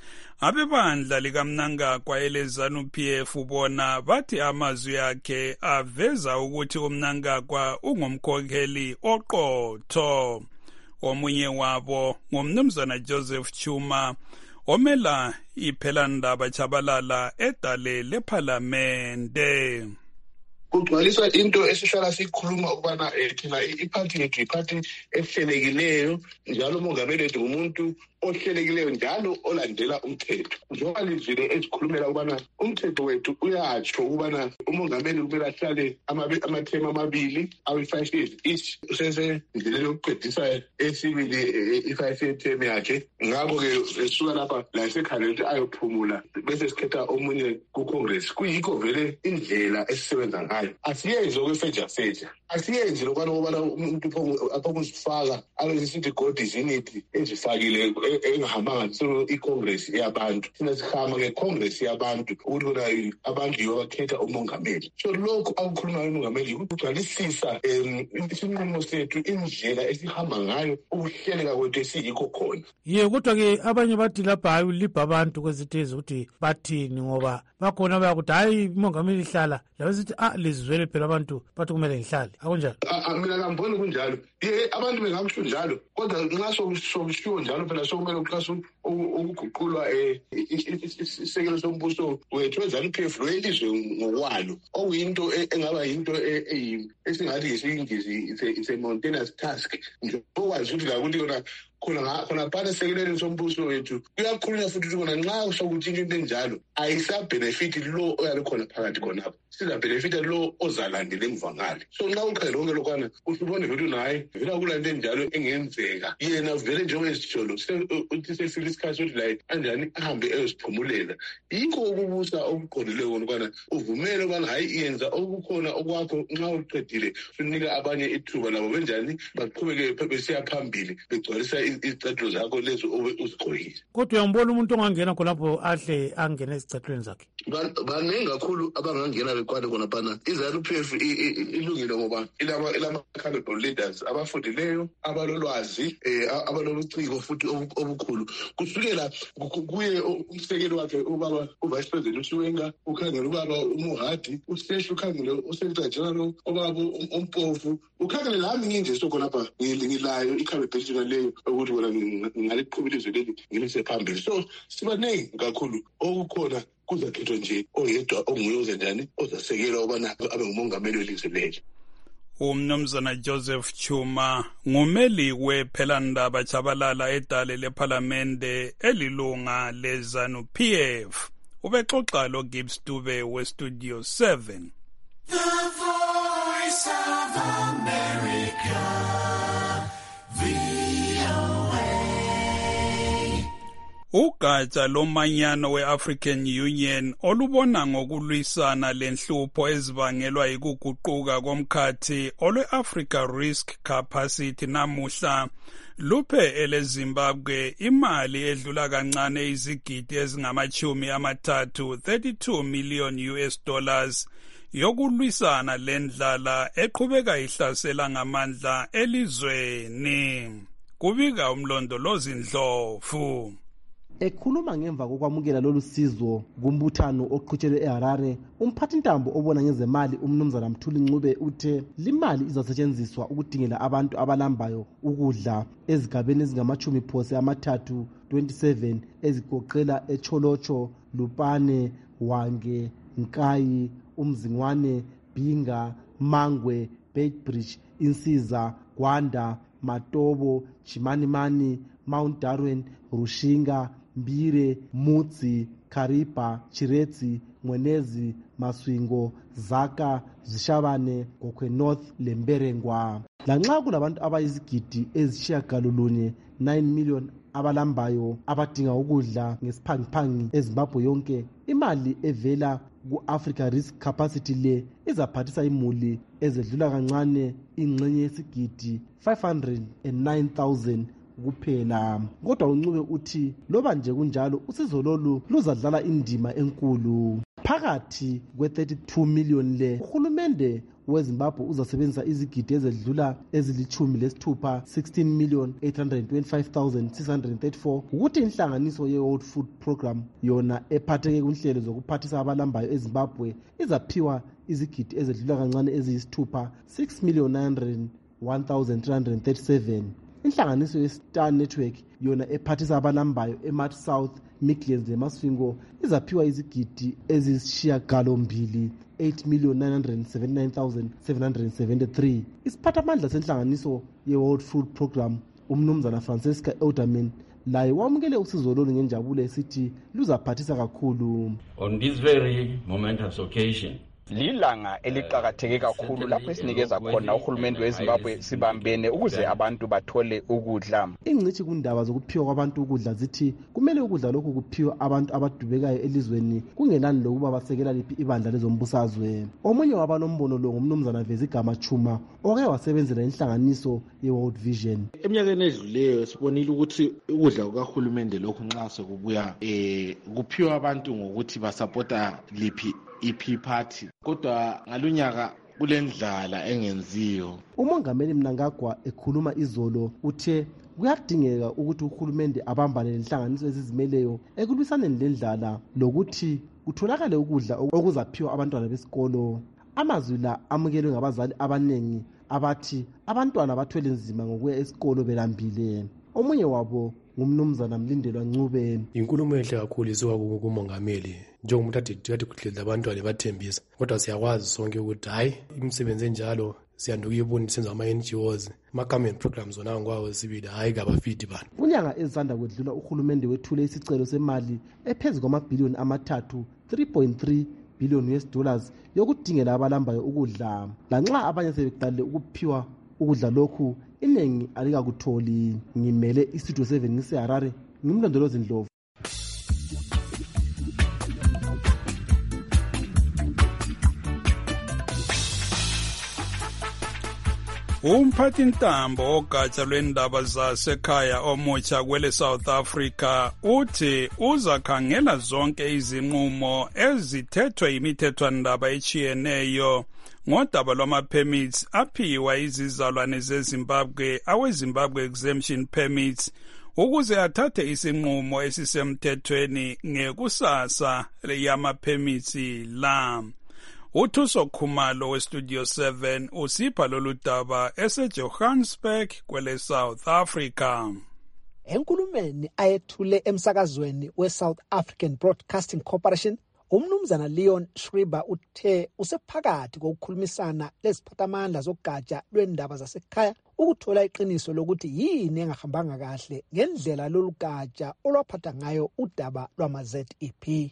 Abebandla likaMnangagwa eleZANU-P F bona bathi amazwi akhe aveza ukuthi uMnangagwa ungumkhokheli oqotho. Omunye wabo ngumnumzana Joseph Chuma omela iphelandaba Chabalala edale lephalamende. Kugcwaliswa into esihlala sikhuluma ukubana thina iphathi yethu iphathi ehlelekileyo, njalo umongameli wethu ngumuntu ohlelekileyo njalo olandela umthetho. Njengoba lizwile ezikhulumela ukubana umthetho wethu uyatsho ukubana umongameli kumele ahlale amathema amabili awi-five years each, usesendleleni yokuqedisa esibili i-five year term yakhe. Ngakho-ke esuka lapha la esekhalele ukuthi ayophumula bese sikhetha omunye kuCongress. Kuyikho vele indlela esisebenza ngayo, asiyenzi okwefeja-feja, asiyenzi lokubana ukubana umuntu aphokuzifaka abe sisithi God is in it ezifakile engahambanga so iCongress yabantu. Thina sihamba ngeCongress yabantu ukuthi kona abantu yibo abakhetha umongameli. So lokhu akukhulumayo umongameli ukugcwalisisa isinqumo sethu, indlela esihamba ngayo, ukuhleleka kwethu esiyikho khona. Ye kodwa-ke abanye bathi lapha hayi ulibha abantu kwezitezi ukuthi bathini ngoba bakhona bayakuthi hayi umongameli hlala labo sithi ah lizwele phela abantu bathi kumele ngihlale akunjalo. Mina ngamboni kunjalo, ye abantu bengakusho njalo, kodwa nxa sokushiwo njalo phela sokumele uqasa ukuguqulwa isekelo sombuso wethu weZANU-P F lo elizwe ngokwalo, okuyinto engaba yinto esingathi ngesingisi it's a mountainous task. Njengokwazi ukuthi lakuthi yona khona khona phana esekeleni sombuso wethu kuyakhulunywa futhi ukuthi khona nxa sokutshintsha into enjalo ayisabhenefiti lo oyabe khona phakathi khonapho, sizabhenefita lo ozalandela emva ngale. So nxa ukhangele konke lokwana usubone vele naye vela kula nto enjalo engenzeka, yena vele njengezitsholo uthi sefile isikhathi sokuthi la anjani ahambe eyoziphumulela. Yikho ukubusa okuqondileyo kona ukwana uvumele ukwana hayi yenza okukhona okwakho, nxa uqedile unika abanye ithuba labo benjani baqhubeke besiya phambili begcwalisa izicathulo zakho lezo uzigqokile. Kodwa uyambona umuntu ongangena khonapho ahle angene ezicathulweni zakhe. Baningi kakhulu abangangena bekwade khona phana. I-ZANU P F ilungile ngoba ilama ilama-capable leaders abafundileyo, abalolwazi, eh abalobuciko futhi obukhulu. Kusukela kuye umsekeli wakhe ubaba uVice President uShiwenga, ukhangela ubaba uMuhadi, uSeshu ukhangele uSecretary General obaba uMpofu, ukhangele lami nginje sokhona lapha ngilayo i-cabinet leyo ukuthi wona ngaliqhubile izwe leli ngilise phambili. So sibaningi kakhulu okukhona kuzakhethwa nje oyedwa onguye ozenjani ozasekela ubana abe ngumongameli welizwe leli. Umnumzana Joseph Chuma ngumeli wephelandaba Chabalala edale lephalamende elilunga leZANU P F. Ubexoxa lo Gibbs Dube we Studio seven. The Voice of America. Ugatsha lomanyano we-African Union olubona ngokulwisana lenhlupho ezibangelwa yikuguquka komkhathi olwe-Africa Risk Capacity namuhla luphe eleZimbabwe imali edlula kancane izigidi ezingamachumi amathathu thirty-two million U S dollars yokulwisana lendlala eqhubeka ihlasela ngamandla elizweni. Kubika umlondolozi Ndlovu. Ekhuluma ngemva kokwamukela lolu sizo kumbuthano oqhutshelwe eHarare, umphathintambo obona ngezemali umnumzana Mthuli Ncube uthe limali izasetshenziswa ukudingela abantu abalambayo ukudla ezigabeni ezingamachumi phose amathathu twenty-seven ezigoqela eCholocho, Lupane, Wange, Nkayi, Umzingwane, Binga, Mangwe, Beitbridge, Insiza, Gwanda, Matobo, Chimanimani, Mount Darwin, Rushinga, Mbire, Mutsi, Karipa, Chiretsi, Mwenezi, Maswingo, Zaka, Zishabane, Gokwe North, Lemberengwa. Lanxa kulabantu abayizigidi ezishiyagalolunye nine million abalambayo abadinga ukudla ngesiphangiphangi eZimbabwe yonke, imali evela ku-Africa Risk Capacity le izaphathisa imuli ezedlula kancane ingxenye yesigidi five hundred nine thousand kuphela. Kodwa uNcube uthi loba nje kunjalo usizo lolu luzadlala indima enkulu. Phakathi kwe-thirty-two million le, uhulumende weZimbabwe uzasebenzisa izigidi ezedlula ezilichumi lesithupha sixteen million eight hundred twenty-five thousand six hundred thirty-four ukuthi inhlanganiso ye-World Food Program yona ephatheke kunhlelo zokuphathisa abalambayo eZimbabwe izaphiwa izigidi ezedlula kancane eziyisithupha six million nine hundred one thousand three hundred thirty-seven. Inhlanganiso ye-Star Network yona ephathisa abalambayo eMarch South, Midlands leMasvingo izaphiwa izigidi ezisishiyagalombili eight million nine hundred seventy-nine thousand seven hundred seventy-three. Isiphathamandla senhlanganiso ye-World Food Program umnumzana Francesca Elderman laye wamukele usizo lolu ngenjabulo esithi luzaphathisa kakhulu. On this very momentous occasion, lilanga eliqhakatheke kakhulu lapho esinikeza khona uhulumende weZimbabwe sibambene ukuze abantu bathole ukudla. Ingcithi kundaba zokuphiwa kwabantu ukudla zithi kumele ukudla lokhu kuphiwa abantu abadubekayo elizweni kungenani lokuba basekela liphi ibandla lezombusazwe. Omunye wabanombono lo ngumnumzana Vezigama Chuma oke wasebenzela inhlanganiso ye-World Vision. Eminyakeni edluleyo sibonile ukuthi ukudla kukahulumende lokhu nxa sekubuya eh kuphiwa abantu ngokuthi basupporta liphi iphi party, kodwa ngalunyaka kulendlala engenziyo. Umongameli Mnangagwa ekhuluma izolo uthe kuyadingeka ukuthi uhulumende abambane lenhlanganiso ezizimeleyo ekulwisaneni lendlala lokuthi kutholakale ukudla okuzaphiwa abantwana besikolo. Amazwi la amukelwe ngabazali abanengi abathi abantwana bathwele nzima ngokuya esikolo belambile. Omunye wabo ngumnumzana Mlindelwa Ncube. Inkulumo enhle kakhulu isiwa kumongameli njengomuntu athi kade kudlela abantwana bathembisa, kodwa siyakwazi sonke ukuthi hayi imisebenzi enjalo siyanduka ibona senza ama-N G Os ama-government programs zona ngwawo sibili hayi kabafidi bani. Kunyanga ezisanda kwedlula uhulumende wethule isicelo semali ephezulu kwamabhiliyoni amathathu three point three billion U S dollars yokudingela abalambayo ukudla. Lanxa abanye sebeqalile ukuphiwa ukudla lokhu iningi alikakutholi. Ngimele iStudio seven ngiseHarare, ngimlondolozi Ndlovu. Umphathintambo ogatsha lwendaba zasekhaya omutsha kwele South Africa uthi uzakhangela zonke izinqumo ezithethwe imithethwandaba echiyeneyo ngodaba lwama-permits aphiwa izizalwane zeZimbabwe awe-Zimbabwe Exemption Permits ukuze athathe isinqumo esisemthethweni ngekusasa yama-permits la. Uthuso Khumalo weStudio seven usipha lolu daba eseJohannesburg kwele South Africa. Enkulumeni ayethule emsakazweni we-South African Broadcasting Corporation, umnumzana Leon Schreiber uthe usephakathi kokukhulumisana leziphathamandla zogatsha lwendaba zasekhaya ukuthola iqiniso lokuthi yini engahambanga kahle ngendlela lolu gatsha olwaphatha ngayo udaba lwama-Z E P.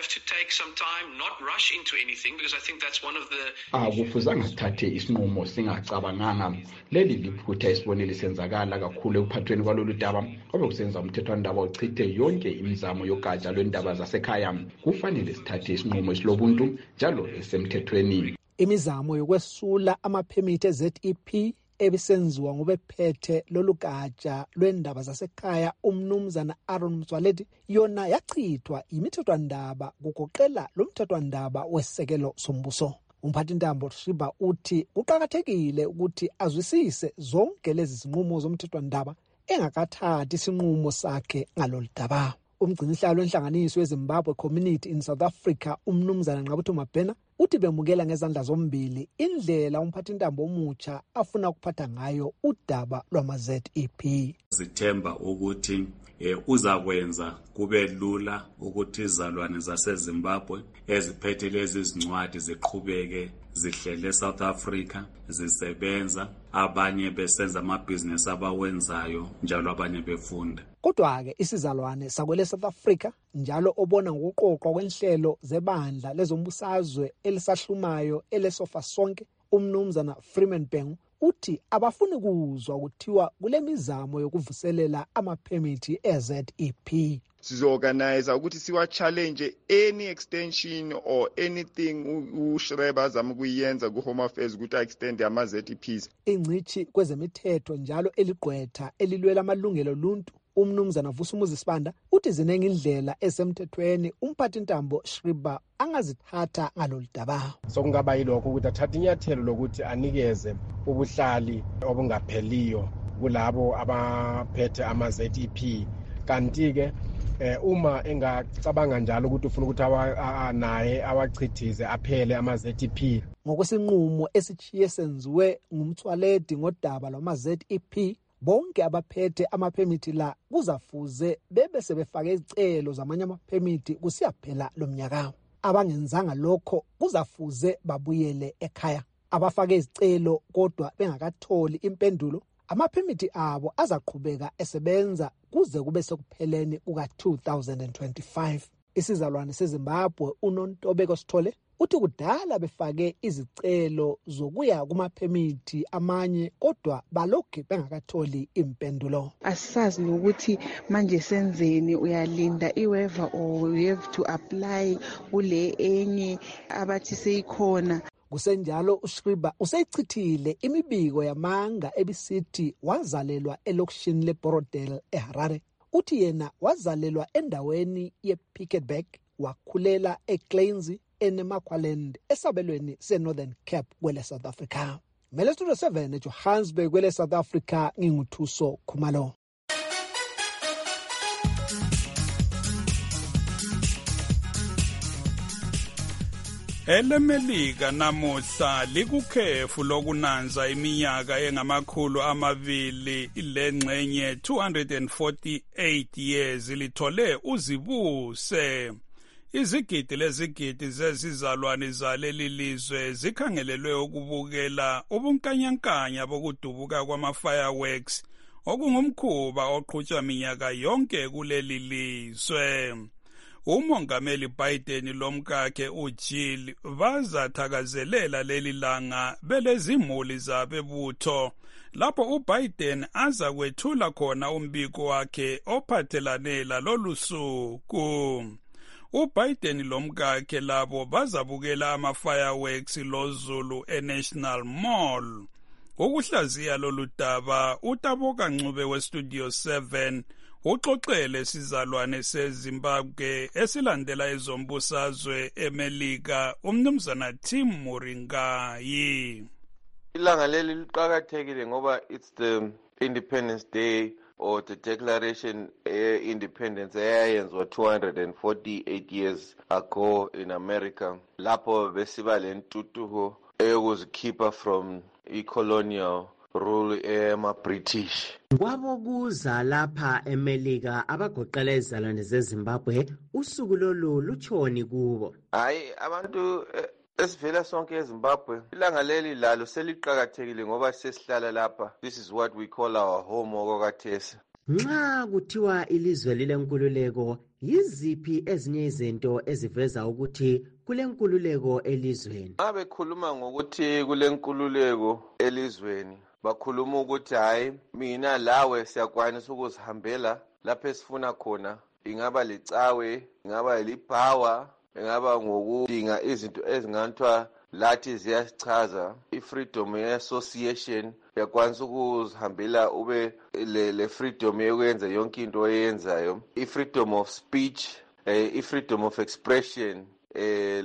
Akufuzanga sithathe isinqumo singacabanganga. Leli liphutha isibonelo senzakala kakhulu ekuphathweni kwalolu daba ngoba kusenza umthethwandaba uchithe yonke imizamo yogatsha lwendaba zasekhaya. Kufanele sithathe isinqumo esilobuntu njalo esemthethweni. Imizamo yokwesula amaphemithi e-Z E P ebisenziwa ngobephethe lolu gatsha lwendaba zasekhaya umnumzana Aaron Mtswaledi yona yachithwa imithethwandaba kugoqela lo mthethwandaba wesekelo sombuso. Umphathintambo Schreiber uthi kuqakathekile ukuthi azwisise zonke lezi zinqumo zomthethwandaba engakathathi isinqumo sakhe ngalolu daba. Umgcinihlalo wenhlanganiso yeZimbabwe Community in South Africa umnumzana Nqabutho Mabhena uthi bemukela ngezandla zombili indlela umphathintambo omutsha afuna ukuphatha ngayo udaba lwama-Z E P. Sithemba ukuthi eh, uzakwenza kube lula ukuthi izalwane zaseZimbabwe eziphethe lezi zincwadi ziqhubeke zihlele South Africa zisebenza, abanye besenza amabhizinesi abawenzayo njalo abanye befunda. Kodwa-ke isizalwane sakwele South Africa njalo obona ngokuqoqwa kwenhlelo zebandla lezombusazwe elisahlumayo elesofa sonke umnumzana Freeman Bhengu uthi abafuni kuzwa kuthiwa kule mizamo yokuvuselela amaphemithi e-Z E P. Sizoorganize ukuthi siwa challenge any extension or anything uShreba azama kuyenza ku Home Affairs ukuthi extend ama-Z E Ps. Ingcithi kwezemithetho njalo eligqwetha elilwela amalungelo oluntu umnumzana Vusumuzi Sibanda uthi zinenge indlela esemthethweni umphathintambo Schreiber angazithatha ngalolu daba. So kungaba yilokho ukuthi athathe inyathelo lokuthi anikeze ubuhlali obungapheliyo kulabo abaphethe ama-Z E P. Kanti ke eh uma engacabanga njalo ukuthi ufuna ukuthi naye awachithize aphele ama-Z E P ngokwesinqumo esichiye senziwe ngumthwaledi ngodaba lwama-Z E P, bonke abaphethe amaphemithi la kuzafuze bebe sebefake izicelo zamanye amaphemithi kusiyaphela lomnyaka. Abangenzanga lokho kuzafuze babuyele ekhaya. Abafake izicelo kodwa bengakatholi impendulo, amaphemithi abo azaqhubeka esebenza kuze kube sekupheleni kuka two thousand twenty-five. Isizalwane seZimbabwe uNontobeko Sithole uthi kudala befake izicelo zokuya kumaphemithi amanye kodwa balokhu bengakatholi impendulo. Asazi ukuthi manje senzeni, uyalinda iwaiver or you have to apply kule enye abathi seyikhona. Kusenjalo uSchreiber useyichithile imibiko yamanga ebisithi wazalelwa elokishini leBorodale eHarare. Uthi yena wazalelwa endaweni yePicketberg, wakhulela eClainsy eNemakwaland esabelweni seNorthern Cape kwele South Africa. Mele Studio seven eJohannesburg kwele South Africa, nginguthuso Khumalo. EleMelika namuhla likukhefu lokunanza iminyaka engamakhulu amabili lengxenye two hundred forty-eight years lithole uzibuse. Izigidi lezigidi zezizalwane zaleli lizwe zikhangelelwe ukubukela ubunkanyankanya bokudubuka kwama-fireworks okungumkhuba oqhutshwa minyaka yonke kuleli lizwe. Umongameli Biden lomkakhe uJill bazathakazelela leli langa belezimuli zabebutho lapho uBiden aza kwethula khona umbiko wakhe ophathelane lalolu suku. uBiden lomkakhe labo bazabukela ama-fireworks loZulu eNational Mall. Ukuhlaziya lolu daba uTaboka Ncube weStudio seven uxoxele sizalwane seZimbabwe esilandela ezombusazwe eMelika umnumzana Tim Moringai. Ilanga leli liqhakathekile ngoba it's the Independence Day or the declaration of independence eyayenzwa two hundred forty-eight years ago in America. Lapho besiba lentutuko eyokuzikhipha from i-colonial rule ema-British. Kwabokuza lapha eMelika abagoqela izizalwane zeZimbabwe usuku lolu lutshoni kubo. Hayi abantu esivela sonke eZimbabwe ilanga leli lalo seliqhakathekile ngoba sesihlala lapha. This is what we call our home okwathesi. Nxa kuthiwa ilizwe lilenkululeko, yiziphi ezinye izinto eziveza ukuthi kulenkululeko elizweni? Abekhuluma ngokuthi kulenkululeko elizweni, bakhuluma ukuthi hayi mina lawe siyakwanisa ukuzihambela lapho esifuna khona, ingaba licawe, ingaba libhawa, ingaba ngokudinga izinto ezingathwa lathi ziyasichaza. I-freedom association yakwanisa ukuzihambela ube le, le freedom yokwenza yonke into oyenzayo. I-freedom of speech, eh, i-freedom of expression, eh,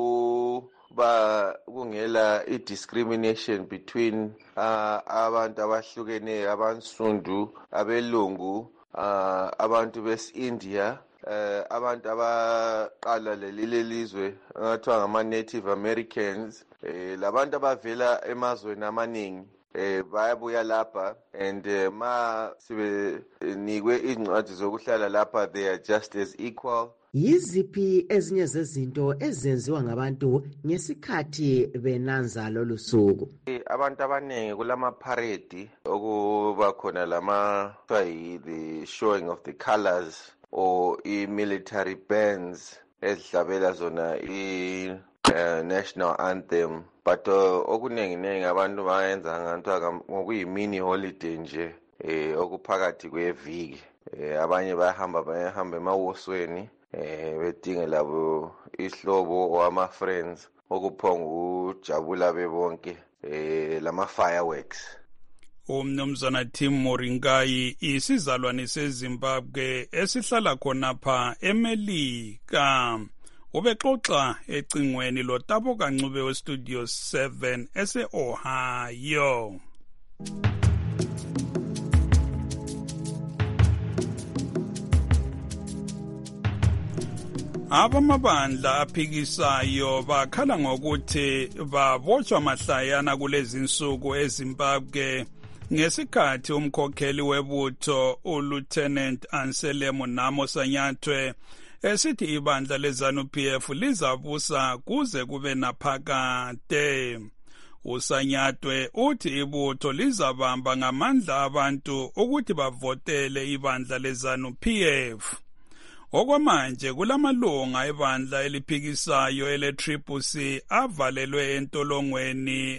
lokuba kungela i-discrimination between uh, abantu abahlukeneyo, abansundu, abelungu, uh, abantu besi-India, uh, abantu abaqala leli lizwe angathiwa ngama-Native Americans, eh, labantu abavela emazweni amaningi eh bayabuya lapha and uh, ma sibe nikwe incwadi zokuhlala lapha, they are just as equal. Yiziphi ezinye zezinto ezenziwa ngabantu ngesikhathi benanza lolu suku? Abantu abaningi kulama parade okuba khona lama the showing of the colors or i military bands ezidlabela zona i uh, national anthem. But uh, okunengi nengi abantu bayenza ngantwa ngokuyimini holiday nje eh okuphakathi kweviki. Eh abanye bayahamba bayahamba emawosweni eh bedinge labo ihlobo wama friends okuphonga ujabula bebonke eh lama fireworks. Umnumzana Tim Moringai isizalwane seZimbabwe esihlala khonapha eMelika. Ubexoxa ecingweni loTaboka Ncube weStudio seven ese-Ohio. Abamabandla aphikisayo bakhala ngokuthi babotshwa mahlayana kulezi insuku eZimbabwe ngesikhathi umkhokheli webutho uLieutenant Anselmo Namo Sanyathwe esithi ibandla leZANU-P F lizabusa kuze kube naphakade. USanyathwe uthi ibutho lizabamba ngamandla abantu ukuthi bavotele ibandla leZANU-P F. Okwamanje kulamalunga ebandla eliphikisayo ele-Triple C avalelwe entolongweni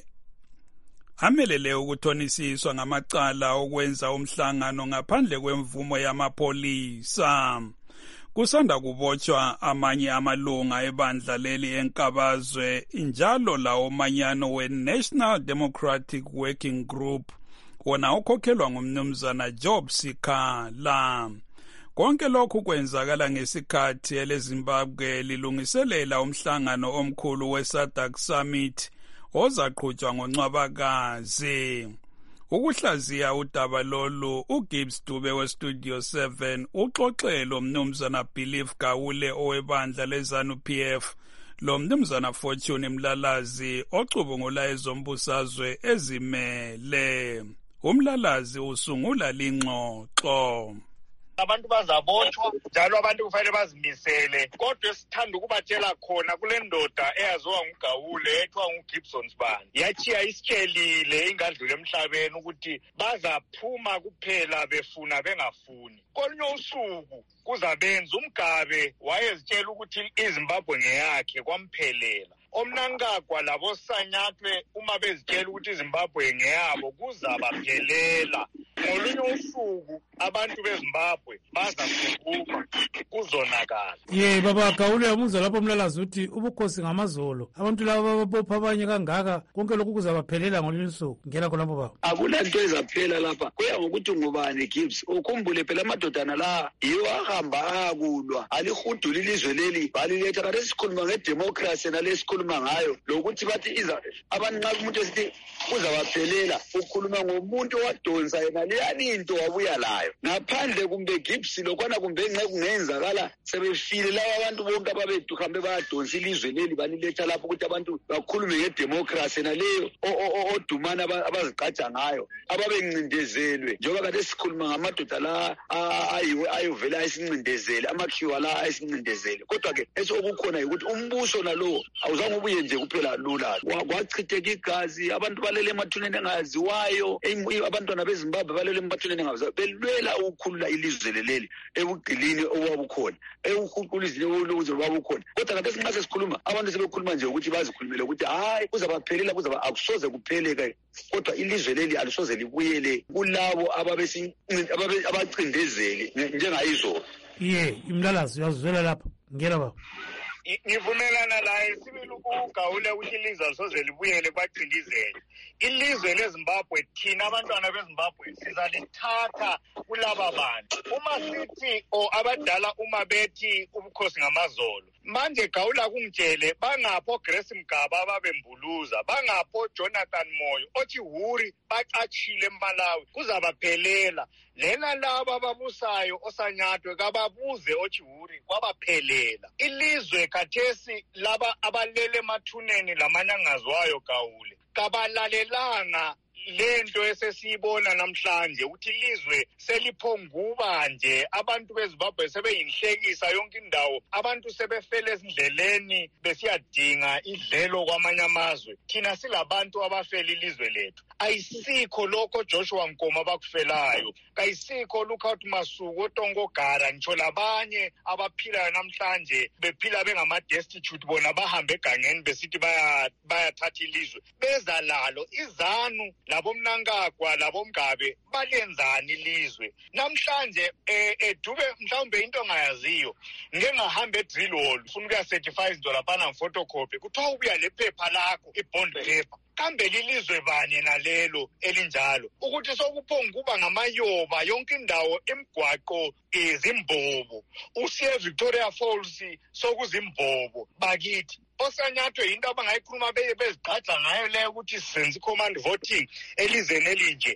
amelele ukuthonisiswa ngamacala okwenza umhlangano ngaphandle kwemvumo yamapholisa. Kusanda kubotshwa amanye amalunga ebandla leli enkabazwe njalo lawo manyano we-National Democratic Working Group wona okhokhelwa ngumnumzana Job Sikhala. Konke lokhu kwenzakala ngesikhathi eleZimbabwe lilungiselela umhlangano omkhulu we-SADC Summit ozaqhutshwa ngoNcwabakazi. Ukuhlaziya udaba lolu uGibbs Dube weStudio seven uxoxelo umnumzana Belief Gawule owebandla leZANU-P F lo mnumzana Fortune Mlalazi ocubungula ezombusazwe ezimele. Umlalazi usungula lingxoxo. Abantu bazabotshwa njalo abantu kufanele bazimisele, kodwa esithanda ukubatshela khona kule ndoda eyaziwa nguGawule ethiwa nguGibson Sibani yachiya isitshelile ingadlule emhlabeni ukuthi bazaphuma kuphela befuna bengafuni. Kolunye usuku kuzabenza umgabe wayezitshela ukuthi iZimbabwe ngeyakhe kwamphelela. Omnankagwa labo Sanyathwe uma bezitshela ukuthi iZimbabwe ngeyabo kuzabaphelela. Ngolunye usuku abantu beZimbabwe bazafukuka kuzonakala. Ye baba Gawule umuzwa lapho Mlalazi uthi ubukhosi ngamazolo abantu laba babopha abanye kangaka konke lokhu kuzabaphelela ngolinsuku ngena khonapho baba. Akulanto ezaphela lapha kuya ngokuthi ngubani Gibbs ukhumbule phela amadodana la yiwo ahamba akulwa alihudula ilizwe leli baliletha kanti sikhuluma ngedemocracy nalesikhuluma ngayo lokuthi bathi iza abantu nxa umuntu esithi uzabaphelela ukhuluma ngomuntu wadonsa yena leyani into wabuya layo ngaphandle kumbe Gibbs lokwana kumbe nxa kungenzakala sebefile laba abantu bonke ababedu hambe bayadonsa ilizwe leli baliletha lapho ukuthi abantu bakhulume ngedemocracy naleyo odumana abazigqaja ngayo ababencindezelwe njengoba kade sikhuluma ngamadoda la ayiwe ayovela ayisincindezele amakhiwa la ayisincindezele kodwa ke esokukhona ukuthi umbuso nalo awuzange ubuye nje kuphela lula kwachitheka igazi abantu balele emathuneni engaziwayo abantwana beZimbabwe balele emathuneni engaziwayo belwela ukukhulula ilizwe leli ebugqilini owabukhona ewukhulula izinto oluzo babukhona kodwa kade sinxa sesikhuluma abantu sebekhuluma nje ukuthi bazikhulumele ukuthi hayi kuzabaphelela kuzaba akusoze kupheleke kodwa ilizwe leli alisoze libuyele kulabo ababesi abacindezeli njengayizolo. Ye imlalazi uyazwela lapha ngena baba. Ngivumelana laye sibili ukugawule ukuthi ilizwe alisoze libuyele kwacindezeli. Ilizwe leZimbabwe thina abantwana beZimbabwe sizalithatha kulaba bantu. Uma sithi o abadala uma bethi ubukhosi ngamazolo manje Gawula kungitshele bangapho Grace Mgaba ababembuluza bangapho Jonathan Moyo othi huri baqachile eMalawi kuzabaphelela lena laba ababusayo osanyatwe kababuze othi huri kwabaphelela ilizwe khathesi laba abalele emathuneni lamanyangazwayo Gawule kabalalelanga lento esesiyibona namhlanje ukuthi ilizwe seliphonguba nje abantu beZimbabwe sebeyinhlekisa yonke indawo abantu sebefele ezindleleni besiyadinga idlelo kwamanye amazwe thina silabantu abafela ilizwe lethu ayisikho lokho Joshua Nkoma abakufelayo kayisikho Lukhathi Masuku oTongo Gara ngisho labanye abaphila namhlanje bephila bengama destitute bona bahambe egangeni besithi baya bayathatha ilizwe beza lalo izanu labo Mnangagwa labo Mgabe balenzani ilizwe namhlanje edube mhlawumbe into ongayaziyo ngeke ngahambe edrill hall ufuna ukuya certify izinto lapha photocopy kuthiwa ubuya lephepha lakho ibond paper kambe lilizwe banye nalelo elinjalo ukuthi sokuphonguba ngamayoba yonke indawo emgwaqo izimbobo usiye Victoria Falls sokuzimbobo bakithi osanyathwe into abangayikhuluma bezigqadla ngayo leyo ukuthi senze command voting elizweni elinje.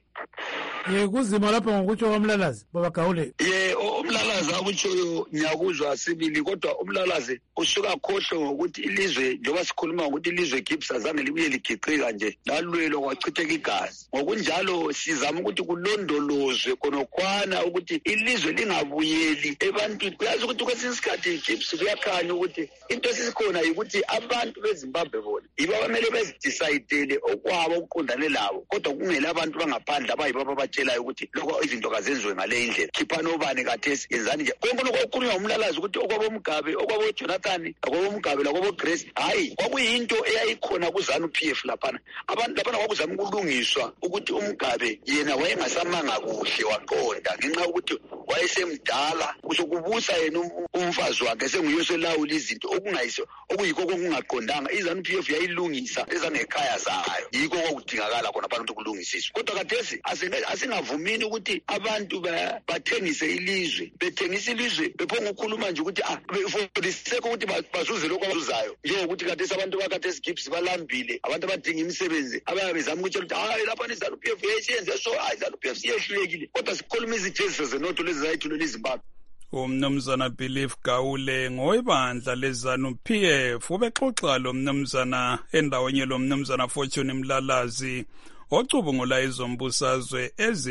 Ye kuzima lapha ngokutsho kwaMlalazi baba Gawule. Ye umlalazi akutsho nyakuzwa sibili kodwa umlalazi usuka khohle ngokuthi ilizwe njoba sikhuluma ukuthi ilizwe Gibbs azange libuye ligiqika nje lalwelo kwachitheka igazi ngokunjalo sizama ukuthi kulondolozwe konokwana ukuthi ilizwe lingabuyeli ebantwini kuyazi ukuthi kwesinye isikhathi Gibbs kuyakhanya ukuthi into esikhona ukuthi abantu beZimbabwe bona yibo abamele bezidecide okwabo ukuqondane labo kodwa kungela abantu bangaphandle abayibo abatshelayo ukuthi lokho izinto kazenziwe ngale indlela khiphana obani kathesi yenzani nje konke lokho okukhulunywa umlalazi ukuthi okwabo Mgabe okwabo Jonathan okwabo Mgabe lakwabo Grace hayi kwakuyinto eyayikhona kuzanu P F laphana abantu lapha kwakuzama ukulungiswa ukuthi uMgabe yena wayengasamanga kuhle waqonda ngenxa ukuthi wayesemdala kusokubusa yena umfazi wakhe senguye selawula izinto okungayiso okuyikho okungaqondanga izanu P F yayilungisa ezangekhaya zayo yikho okudingakala khona abantu kulungisiswa kodwa kathesi asingavumini ukuthi abantu bathengise ilizwe bethengisa ilizwe bephonga ukukhuluma nje ukuthi ah befundiseke ukuthi bazuze lokho abazuzayo njengokuthi kathesi abantu bakathesi Gibbs balambile abantu abadinga imisebenzi abayabezama ukutshela ukuthi hayi lapha izanu P F yayiyenze so hayi izanu P F siyehlulekile kodwa sikhuluma izijeziso zenotho lezi zayithulela iZimbabwe. Umnumzana Belief Gawule ngoibandla lezanu P F ubexoxa lo mnumzana endaweni lo mnumzana Fortune Mlalazi ocubungula izombusazwe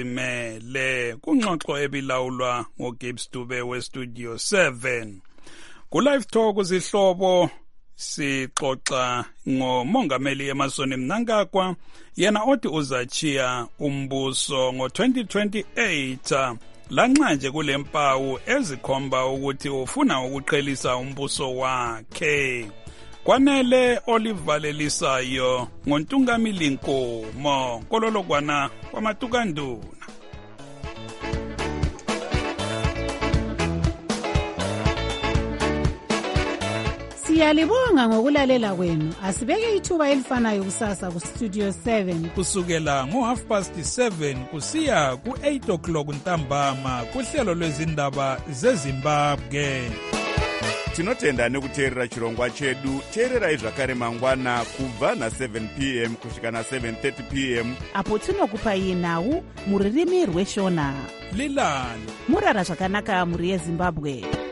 ezimele kungxoxo ebilawulwa ngoGibbs Dube weStudio seven. Ku-Live Talk zihlobo sixoxa ngomongameli Emmerson Mnangagwa yena othi uzachiya umbuso ngo twenty twenty-eight lanxa nje kulempawu ezikhomba ukuthi ufuna ukuqhelisa umbuso wakhe. Kwanele olivalelisayo ngontungamili Nkomo kololokwana kwamatukanduna. Siyalibonga ngokulalela kwenu. Asibeke ithuba elifanayo kusasa ku Studio seven kusukela ngo half past seven kusiya ku eight o'clock ntambama kuhlelo lwezindaba zeZimbabwe. Tinotenda nekuteerera chirongwa chedu. Teererai zvakare mangwana kubva na seven p m kusvika na seven thirty p m apo tinokupai nhau muririmi rweshona. Lilani murara zvakanaka muri yeZimbabwe.